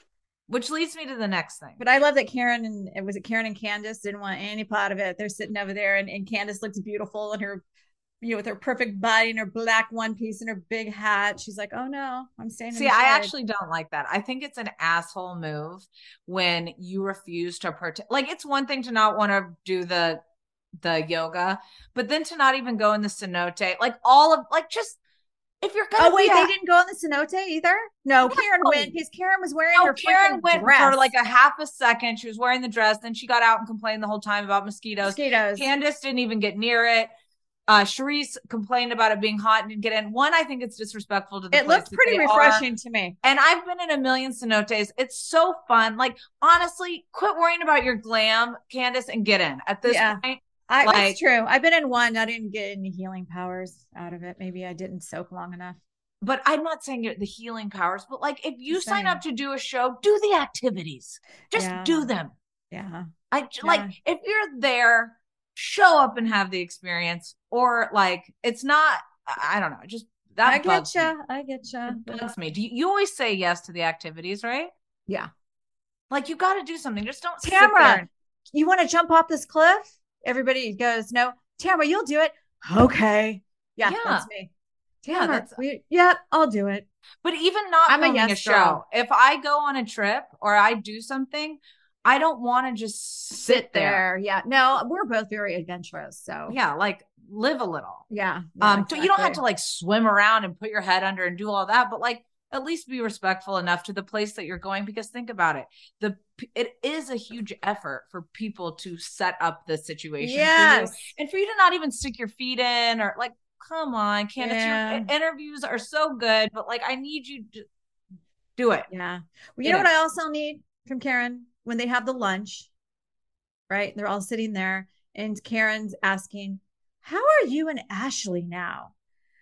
which leads me to the next thing. But I love that Karen and it was it Karen and Candace didn't want any part of it. They're sitting over there, and, and Candace looks beautiful in her, you know, with her perfect body and her black one piece and her big hat. She's like, oh no, I'm staying. See, in the I shed. actually don't like that. I think it's an asshole move when you refuse to protect. Like, it's one thing to not want to do the the yoga, but then to not even go in the cenote, like all of, like, just if you're gonna. Oh wait, be they a- didn't go on the cenote either. No, No. Karen went because Karen was wearing No, her Karen freaking went dress. for like a half a second. She was wearing the dress. Then she got out and complained the whole time about mosquitoes. mosquitoes. Candace didn't even get near it. Uh, Charisse complained about it being hot and didn't get in. One, I think it's disrespectful to the It place looked that pretty they refreshing are. to me. And I've been in a million cenotes. It's so fun. Like, honestly, quit worrying about your glam, Candace, and get in. At this Yeah. point, I, Like- that's true. I've been in one. I didn't get any healing powers out of it. Maybe I didn't soak long enough. but I'm not saying you're the healing powers, but like if you Just sign saying. up to do a show, do the activities. Just Yeah. do them. Yeah. I j- Yeah. like if you're there, show up and have the experience, or like it's not. I I don't know. Just that I bugs get me. you. I get you. It bugs me. Do you, you always say yes to the activities, right? Yeah. Like you got to do something. Just don't sit Tamara, there and- you want to jump off this cliff? Everybody goes, no. Tamara, you'll do it. Okay. Yeah, Yeah. that's me. Yeah, Tamara, that's- we, yeah, I'll do it. But even not I'm a filming a, yes show, girl. if I go on a trip or I do something, I don't want to just sit, there. Yeah. No, we're both very adventurous. So Yeah, like live a little. yeah. yeah, um, so you don't have to exactly. like swim around and put your head under and do all that, but like at least be respectful enough to the place that you're going. Because think about it, the it is a huge effort for people to set up the situation for you, Yes. and for you to not even stick your feet in or like, come on, Candace, Yeah. your interviews are so good, but like I need you to do it. Yeah. Well, you Get know it. what I also need from Karen when they have the lunch, right? They're all sitting there and Karen's asking, how are you and Ashley now?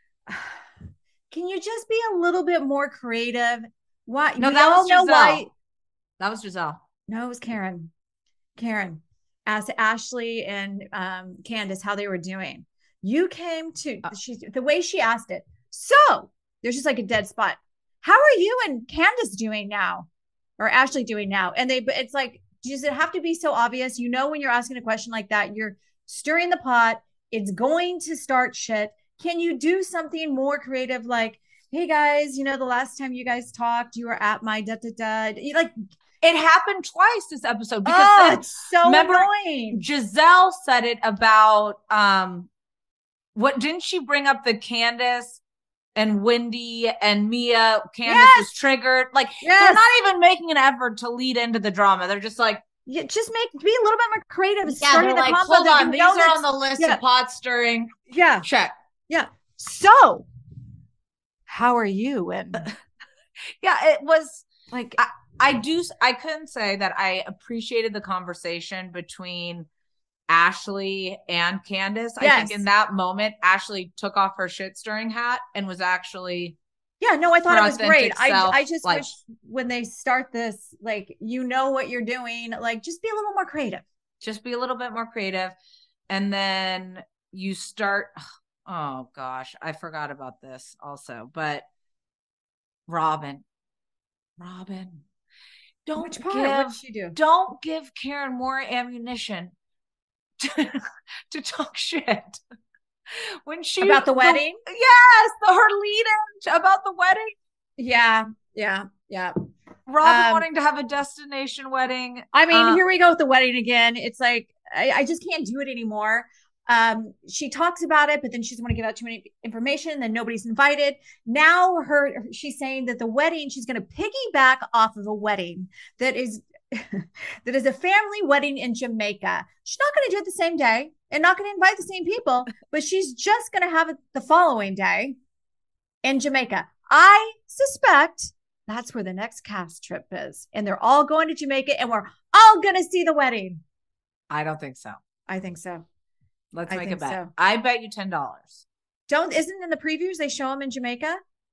Can you just be a little bit more creative? Why? No, we that all was know Giselle. why. That was Giselle. No, it was Karen. Karen asked Ashley and um, Candace how they were doing. You came to Uh. she the way she asked it. So there's just like a dead spot. How are you and Candace doing now, or Ashley doing now? And they, it's like, does it have to be so obvious? You know, when you're asking a question like that, you're stirring the pot. It's going to start shit. Can you do something more creative? Like, hey guys, you know, the last time you guys talked, you were at my da da da. You like it happened twice this episode because oh, then, it's so remember, annoying. Giselle said it about um, what didn't she bring up the Candace and Wendy and Mia? Candace Yes. was triggered. Like Yes. they're not even making an effort to lead into the drama. They're just like, yeah, just make be a little bit more creative. yeah, Starting they're the like, combo hold that on, you these know are that's- on the list yeah. of pot stirring. Yeah, Check. yeah. So, how are you? And yeah, it was like, I, I do. I couldn't say that I appreciated the conversation between Ashley and Candace. Yes. I think in that moment, Ashley took off her shit stirring hat and was actually. yeah, no, I thought her it was great. authentic I, self, I just like- wish when they start this, like, you know what you're doing, like, just be a little more creative. Just be a little bit more creative. And then you start, oh gosh, I forgot about this also, but Robin, Robin, don't Which part? give, What'd she do? don't give Karen more ammunition to, to talk shit. When she About the wedding? yes, the her lead in about the wedding. Yeah, yeah, yeah. Robin Um, wanting to have a destination wedding. I mean, Uh, here we go with the wedding again. It's like I, I just can't do it anymore. Um, she talks about it, but then she doesn't want to give out too many information. Then nobody's invited. Now her she's saying that the wedding, she's going to piggyback off of a wedding that is that is a family wedding in Jamaica. She's not going to do it the same day and not going to invite the same people, but she's just going to have it the following day in Jamaica. I suspect that's where the next cast trip is. And they're all going to Jamaica and we're all going to see the wedding. I don't think so. I think so. Let's I make a think bet. so. I bet you ten dollars. Don't, isn't in the previews they show them in Jamaica?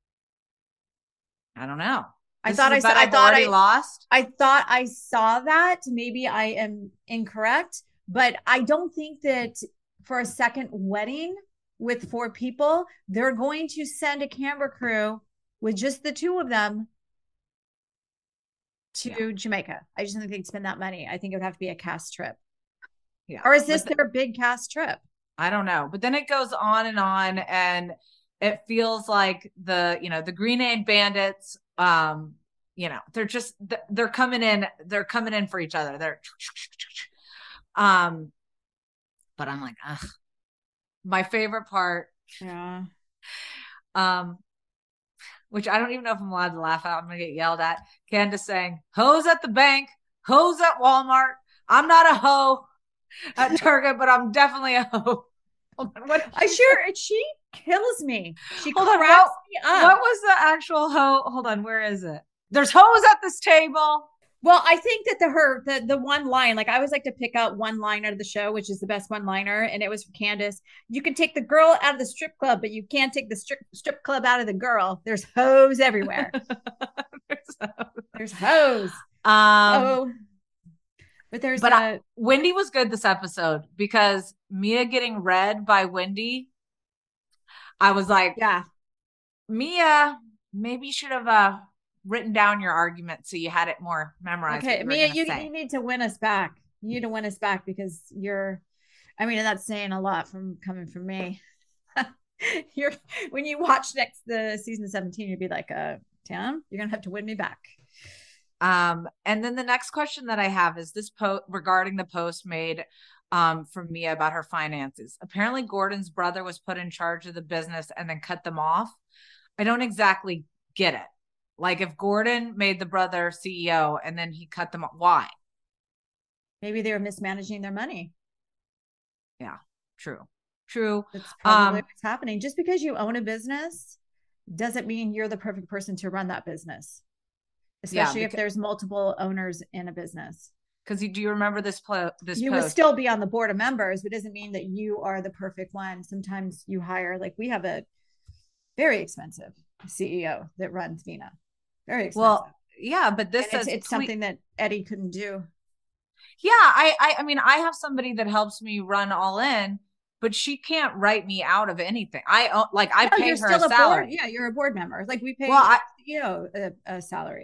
I don't know. I This thought is I a saw, bet I I've thought already I, lost. I thought I saw that. Maybe I am incorrect, but I don't think that for a second wedding with four people, they're going to send a camera crew with just the two of them to Yeah. Jamaica. I just don't think they'd spend that money. I think it would have to be a cast trip. Yeah. Or is this But th- their big cast trip? I don't know. But then it goes on and on, and it feels like the, you know, the Grenade Bandits, um, you know, they're just they're coming in, they're coming in for each other. They're um, but I'm like, ugh. My favorite part, Yeah. um, which I don't even know if I'm allowed to laugh at. I'm gonna get yelled at. Candace saying, "Hoes at the bank, hoes at Walmart. I'm not a hoe at Target, but I'm definitely a hoe." Hold on, what, I sure she kills me. She Hold on, cracks what- me up. what was the actual hoe? Hold on, where is it? There's hoes at this table. Well, I think that the her the the one line, like I always like to pick out one line out of the show, which is the best one liner, and it was from Candace. You can take the girl out of the strip club, but you can't take the strip strip club out of the girl. There's hoes everywhere. There's hoes. There's hoes. Um, oh, but there's but a I- Wendy was good this episode because Mia getting read by Wendy, I was like, yeah. Mia, maybe you should have uh, written down your argument so you had it more memorized. Okay, what you were Mia, gonna you, say. you need to win us back. You need to win us back because you're, I mean, that's saying a lot from coming from me. You're when you watch next the season seventeen, you'd be like, uh, Tam, you're gonna have to win me back. Um, and then the next question that I have is this post regarding the post made um from Mia about her finances. Apparently Gordon's brother was put in charge of the business and then cut them off. I don't exactly get it. Like if Gordon made the brother C E O and then he cut them off, why? Maybe they were mismanaging their money. Yeah, true. True. That's probably Um, what's happening. Just because you own a business doesn't mean you're the perfect person to run that business, especially Yeah, if beca- there's multiple owners in a business. Because do you remember this plo- this You post? would still be on the board of members, but it doesn't mean that you are the perfect one. Sometimes you hire, like we have a very expensive C E O that runs Vina. Very expensive. Well, yeah, but this And says it's, it's cle- something that Eddie couldn't do. Yeah, I, I I mean I have somebody that helps me run All In, but she can't write me out of anything. I own- like I No, pay you're her still a a salary. board. Yeah, you're a board member. Like we pay Well, I- C E O a, a salary.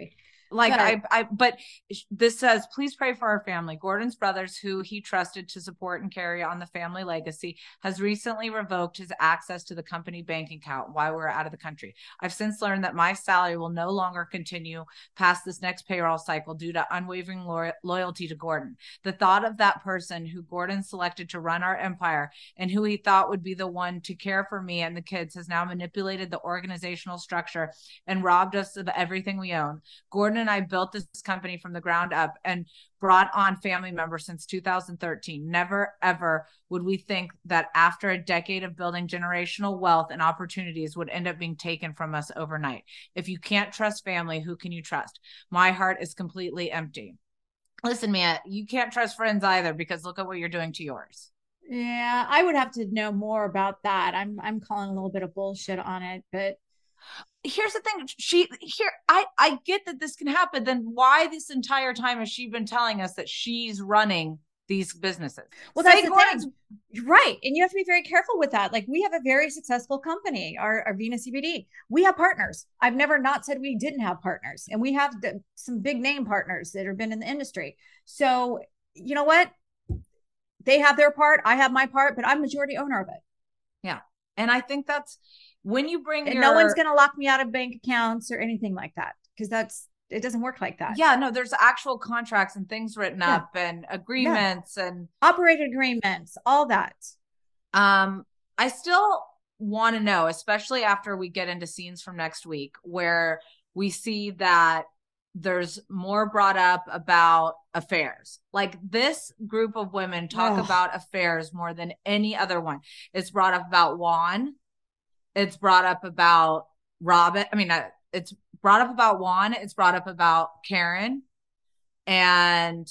Like But- I, I, but this says, please pray for our family. Gordon's brothers, who he trusted to support and carry on the family legacy, has recently revoked his access to the company bank account while we're out of the country. I've since learned that my salary will no longer continue past this next payroll cycle due to unwavering lo- loyalty to Gordon. The thought of that person who Gordon selected to run our empire and who he thought would be the one to care for me and the kids has now manipulated the organizational structure and robbed us of everything we own. Gordon and I built this company from the ground up and brought on family members since two thousand thirteen. Never, ever would we think that after a decade of building generational wealth and opportunities would end up being taken from us overnight. If you can't trust family, who can you trust? My heart is completely empty. Listen, Mia, you can't trust friends either, because look at what you're doing to yours. Yeah, I would have to know more about that. I'm I'm calling a little bit of bullshit on it, but here's the thing. She here, I, I get that this can happen. Then why this entire time has she been telling us that she's running these businesses? Well, Say that's the Gordon's- thing. Right. And you have to be very careful with that. Like, we have a very successful company, our, our Venus C B D. We have partners. I've never not said we didn't have partners. And we have the, some big name partners that have been in the industry. So, you know what? They have their part. I have my part, but I'm majority owner of it. Yeah. And I think that's when you bring And your... no one's going to lock me out of bank accounts or anything like that, because that's, it doesn't work like that. Yeah, no, there's actual contracts and things written Yeah. up and agreements yeah. and operated agreements, all that. Um, I still want to know, especially after we get into scenes from next week, where we see that there's more brought up about affairs. Like, this group of women talk Ugh. about affairs more than any other one. It's brought up about Juan. It's brought up about Robin. I mean, uh, it's brought up about Juan. It's brought up about Karen. And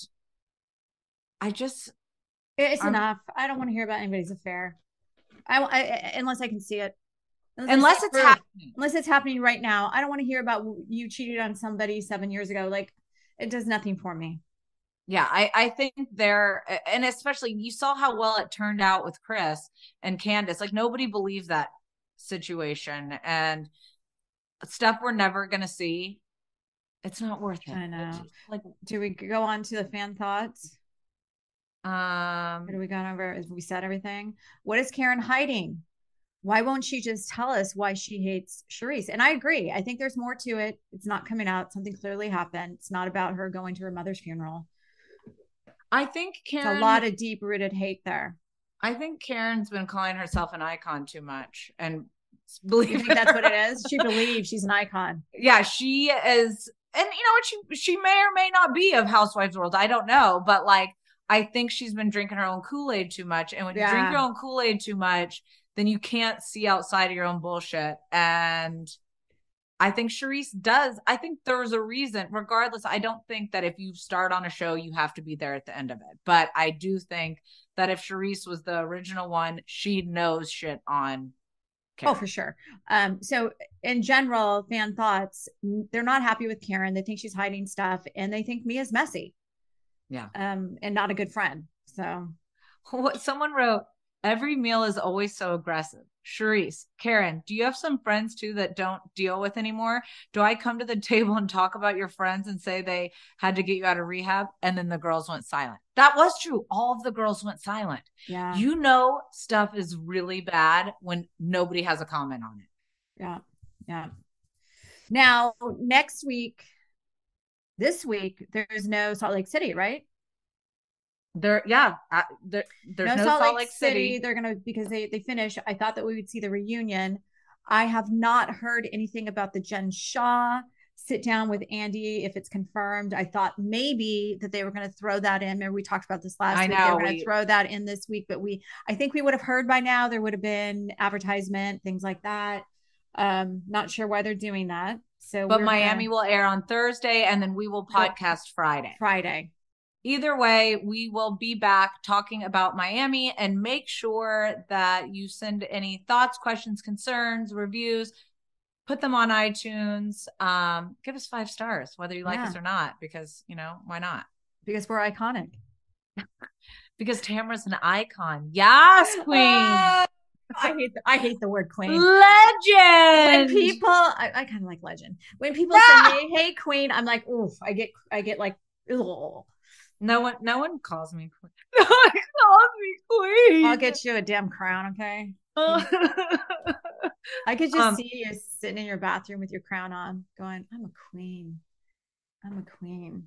I just... It's I'm, enough. I don't want to hear about anybody's affair. I, I unless I can see it. Unless, unless it's happening. Unless it's happening right now. I don't want to hear about you cheated on somebody seven years ago. Like, it does nothing for me. Yeah, I, I think they're, and especially you saw how well it turned out with Chris and Candace. Like, nobody believes that situation, and stuff we're never going to see. It's not worth it. I know. It's like, do we go on to the fan thoughts? Um, what do we got over? Have we said everything? What is Karen hiding? Why won't she just tell us why she hates Charrisse? And I agree. I think there's more to it. It's not coming out. Something clearly happened. It's not about her going to her mother's funeral. I think Karen, it's a lot of deep rooted hate there. I think Karen's been calling herself an icon too much, and believe you think that's what it is. She believes she's an icon. Yeah, she is, and you know what? She she may or may not be of Housewives world. I don't know, but like, I think she's been drinking her own Kool-Aid too much, and when yeah. you drink your own Kool-Aid too much, then you can't see outside of your own bullshit. And I think Charrisse does. I think there's a reason, regardless. I don't think that if you start on a show, you have to be there at the end of it. But I do think that if Charrisse was the original one, she knows shit on Karen. Oh, for sure. Um, so in general, fan thoughts, they're not happy with Karen. They think she's hiding stuff, and they think Mia's messy. Yeah. Um, and not a good friend. So what someone wrote, every meal is always so aggressive. Charrisse, Karen, do you have some friends too that don't deal with anymore? Do I come to the table and talk about your friends and say they had to get you out of rehab? And then the girls went silent. That was true. All of the girls went silent. Yeah. You know, stuff is really bad when nobody has a comment on it. Yeah. Yeah. Now, next week, this week, there's no Salt Lake City, right? There, yeah, uh, there, there's no, no Salt, Salt Lake, Lake City. City. They're gonna because they they finish. I thought that we would see the reunion. I have not heard anything about the Jen Shah sit down with Andy. If it's confirmed, I thought maybe that they were going to throw that in. Remember, we talked about this last I week. know, they were going we, to throw that in this week, but we I think we would have heard by now. There would have been advertisement, things like that. Um, not sure why they're doing that. So, but Miami gonna, will air on Thursday, and then we will podcast Friday. Friday. Either way, we will be back talking about Miami, and make sure that you send any thoughts, questions, concerns, reviews, put them on iTunes. Um, give us five stars, whether you like yeah. us or not, because, you know, why not? Because we're iconic. Because Tamara's an icon. Yes, queen. I hate the, I hate the word queen. Legend. When people, I, I kind of like legend. When people Yeah. say, "Hey, queen," I'm like, oof. I get, I get like, ugh. No one, no one calls me queen. No one calls me queen. I'll get you a damn crown, okay? I could just Um, see you sitting in your bathroom with your crown on, going, "I'm a queen. I'm a queen.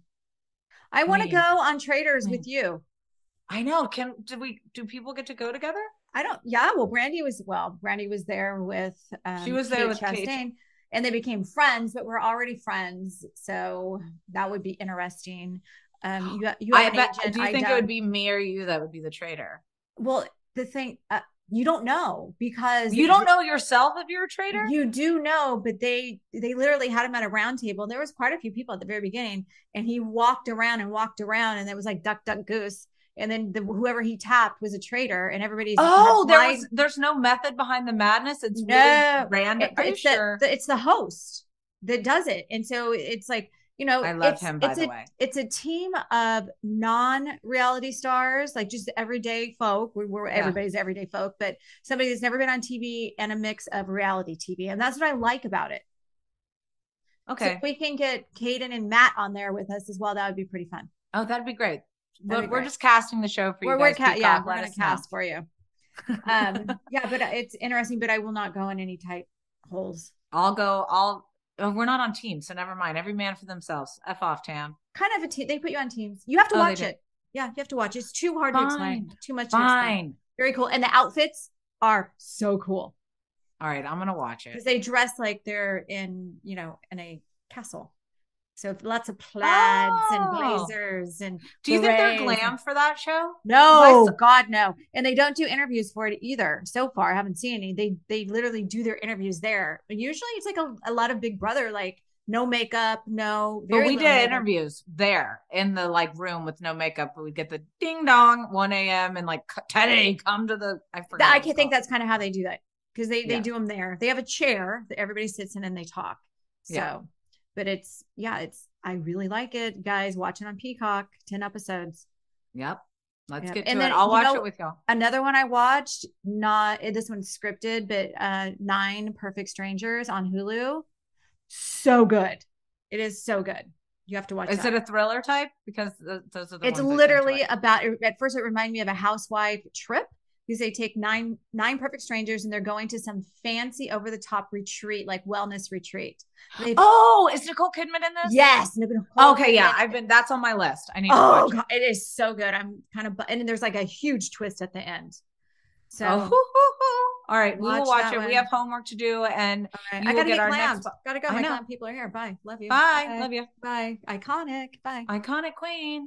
I want to Queen. go on Traders Queen. with you." I know. Can do we? Do people get to go together? I don't. Yeah. Well, Brandy was. Well, Brandy was there with. Um, She was there Kate with Kate. Chastain, and they became friends. But we're already friends, so that would be interesting. Um, you you have I an bet. agent. Do you I think it don't. would be me or you that would be the trader? Well, the thing uh, you don't know because You don't know yourself if you're a trader. You do know, but they they literally had him at a round table. There was quite a few people at the very beginning, and he walked around and walked around, and it was like duck, duck, goose. And then the, whoever he tapped was a traitor, and everybody's Oh, there blind. was. There's no method behind the madness. It's No, really random. It, Are you it's sure? the, the it's the host that does it, and so it's like you know, I love it's, him, by it's the a, way. It's a team of non-reality stars, like just everyday folk. We're, we're Yeah. everybody's everyday folk, but somebody that's never been on T V and a mix of reality T V, and that's what I like about it. Okay. So if we can get Caden and Matt on there with us as well, that would be pretty fun. Oh, that'd be great. That'd But be we're great. just casting the show for you We're, guys. we're ca- Peacock, yeah, we're let gonna us know. cast for you. Um, yeah, but it's interesting. But I will not go in any tight holes. I'll go. I'll. Oh, we're not on teams, so never mind. Every man for themselves. F off, Tam. Kind of a team. They put you on teams. You have to Oh, they watch do. it. Yeah, you have to watch. It's too hard to explain. Fine. Too much to explain. Fine. Very cool, and the outfits are so cool All right, I'm gonna watch it. because they dress like they're in, you know, in a castle. So lots of plaids Oh. and blazers and. Do you think they're berets glam and- for that show? No, My- God, no. And they don't do interviews for it either. So far, I haven't seen any. They they literally do their interviews there. But usually, it's like a, a lot of Big Brother, like no makeup, no. But very we little did makeup. interviews there in the like room with no makeup. We'd get the ding dong one a.m. and like Teddy come to the. I forgot. That, I what can it's think called. that's kind of how they do that because they they Yeah. do them there. They have a chair that everybody sits in and they talk. So, Yeah. but it's yeah, it's I really like it, guys. Watch it on Peacock, ten episodes. Yep. Let's Yep. get to And it. then, I'll you watch know- it with y'all. Another one I watched, not this one's scripted, but uh Nine Perfect Strangers on Hulu. So good. It is so good. You have to watch Is that. it a thriller type? Because th- those are the It's ones I tend to literally like. about at first it reminded me of a housewife trip because they take nine nine perfect strangers and they're going to some fancy over the top retreat, like wellness retreat. They've- Oh, is Nicole Kidman in this? yes. Nicole Okay, yeah. Kidman. I've been. That's on my list. I need to Oh watch God, it is so good. I'm kind of and then there's like a huge twist at the end. So it. Oh, hoo, hoo, hoo. All right, we will Watch watch that it. one. We have homework to do, and all right. you I will gotta get get our clams. next. Gotta go. I My know. clam people are here. Bye. Love you. Bye. Love you. Bye. Iconic. Bye. Iconic queen.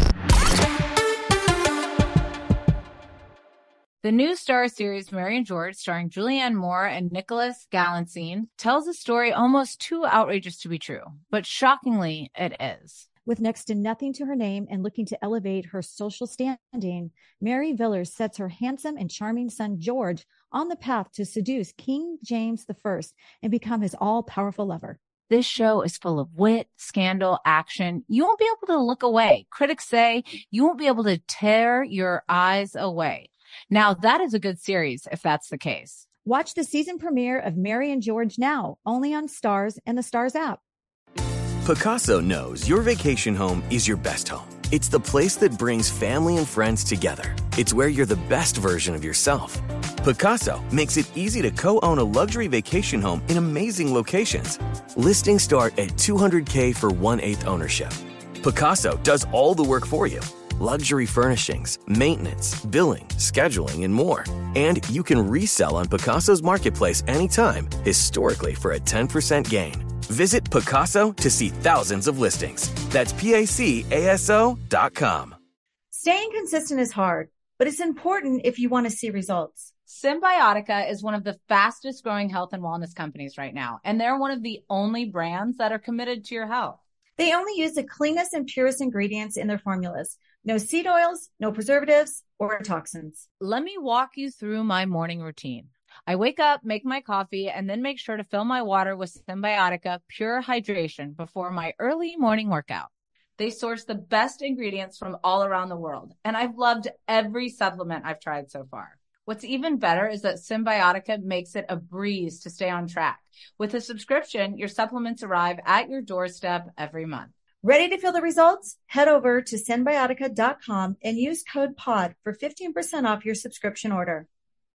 The new Star series Mary and George, starring Julianne Moore and Nicholas Galitzine, tells a story almost too outrageous to be true, but shockingly, it is. With next to nothing to her name and looking to elevate her social standing, Mary Villers sets her handsome and charming son George on the path to seduce King James the First and become his all-powerful lover. This show is full of wit, scandal, action. You won't be able to look away. Critics say you won't be able to tear your eyes away. Now, that is a good series if that's the case. Watch the season premiere of Mary and George now, only on Stars and the Stars app. Picasso knows your vacation home is your best home. It's the place that brings family and friends together. It's where you're the best version of yourself. Picasso makes it easy to co-own a luxury vacation home in amazing locations. Listings start at two hundred thousand for one-eighth ownership. Picasso does all the work for you. Luxury furnishings, maintenance, billing, scheduling, and more. And you can resell on Picasso's marketplace anytime, historically for a ten percent gain. Visit Picasso to see thousands of listings. That's P A C A S O dot com. Staying consistent is hard, but it's important if you want to see results. Symbiotica is one of the fastest growing health and wellness companies right now, and they're one of the only brands that are committed to your health. They only use the cleanest and purest ingredients in their formulas. No seed oils, no preservatives, or toxins. Let me walk you through my morning routine. I wake up, make my coffee, and then make sure to fill my water with Symbiotica Pure Hydration before my early morning workout. They source the best ingredients from all around the world, and I've loved every supplement I've tried so far. What's even better is that Symbiotica makes it a breeze to stay on track. With a subscription, your supplements arrive at your doorstep every month. Ready to feel the results? Head over to Symbiotica dot com and use code POD for fifteen percent off your subscription order.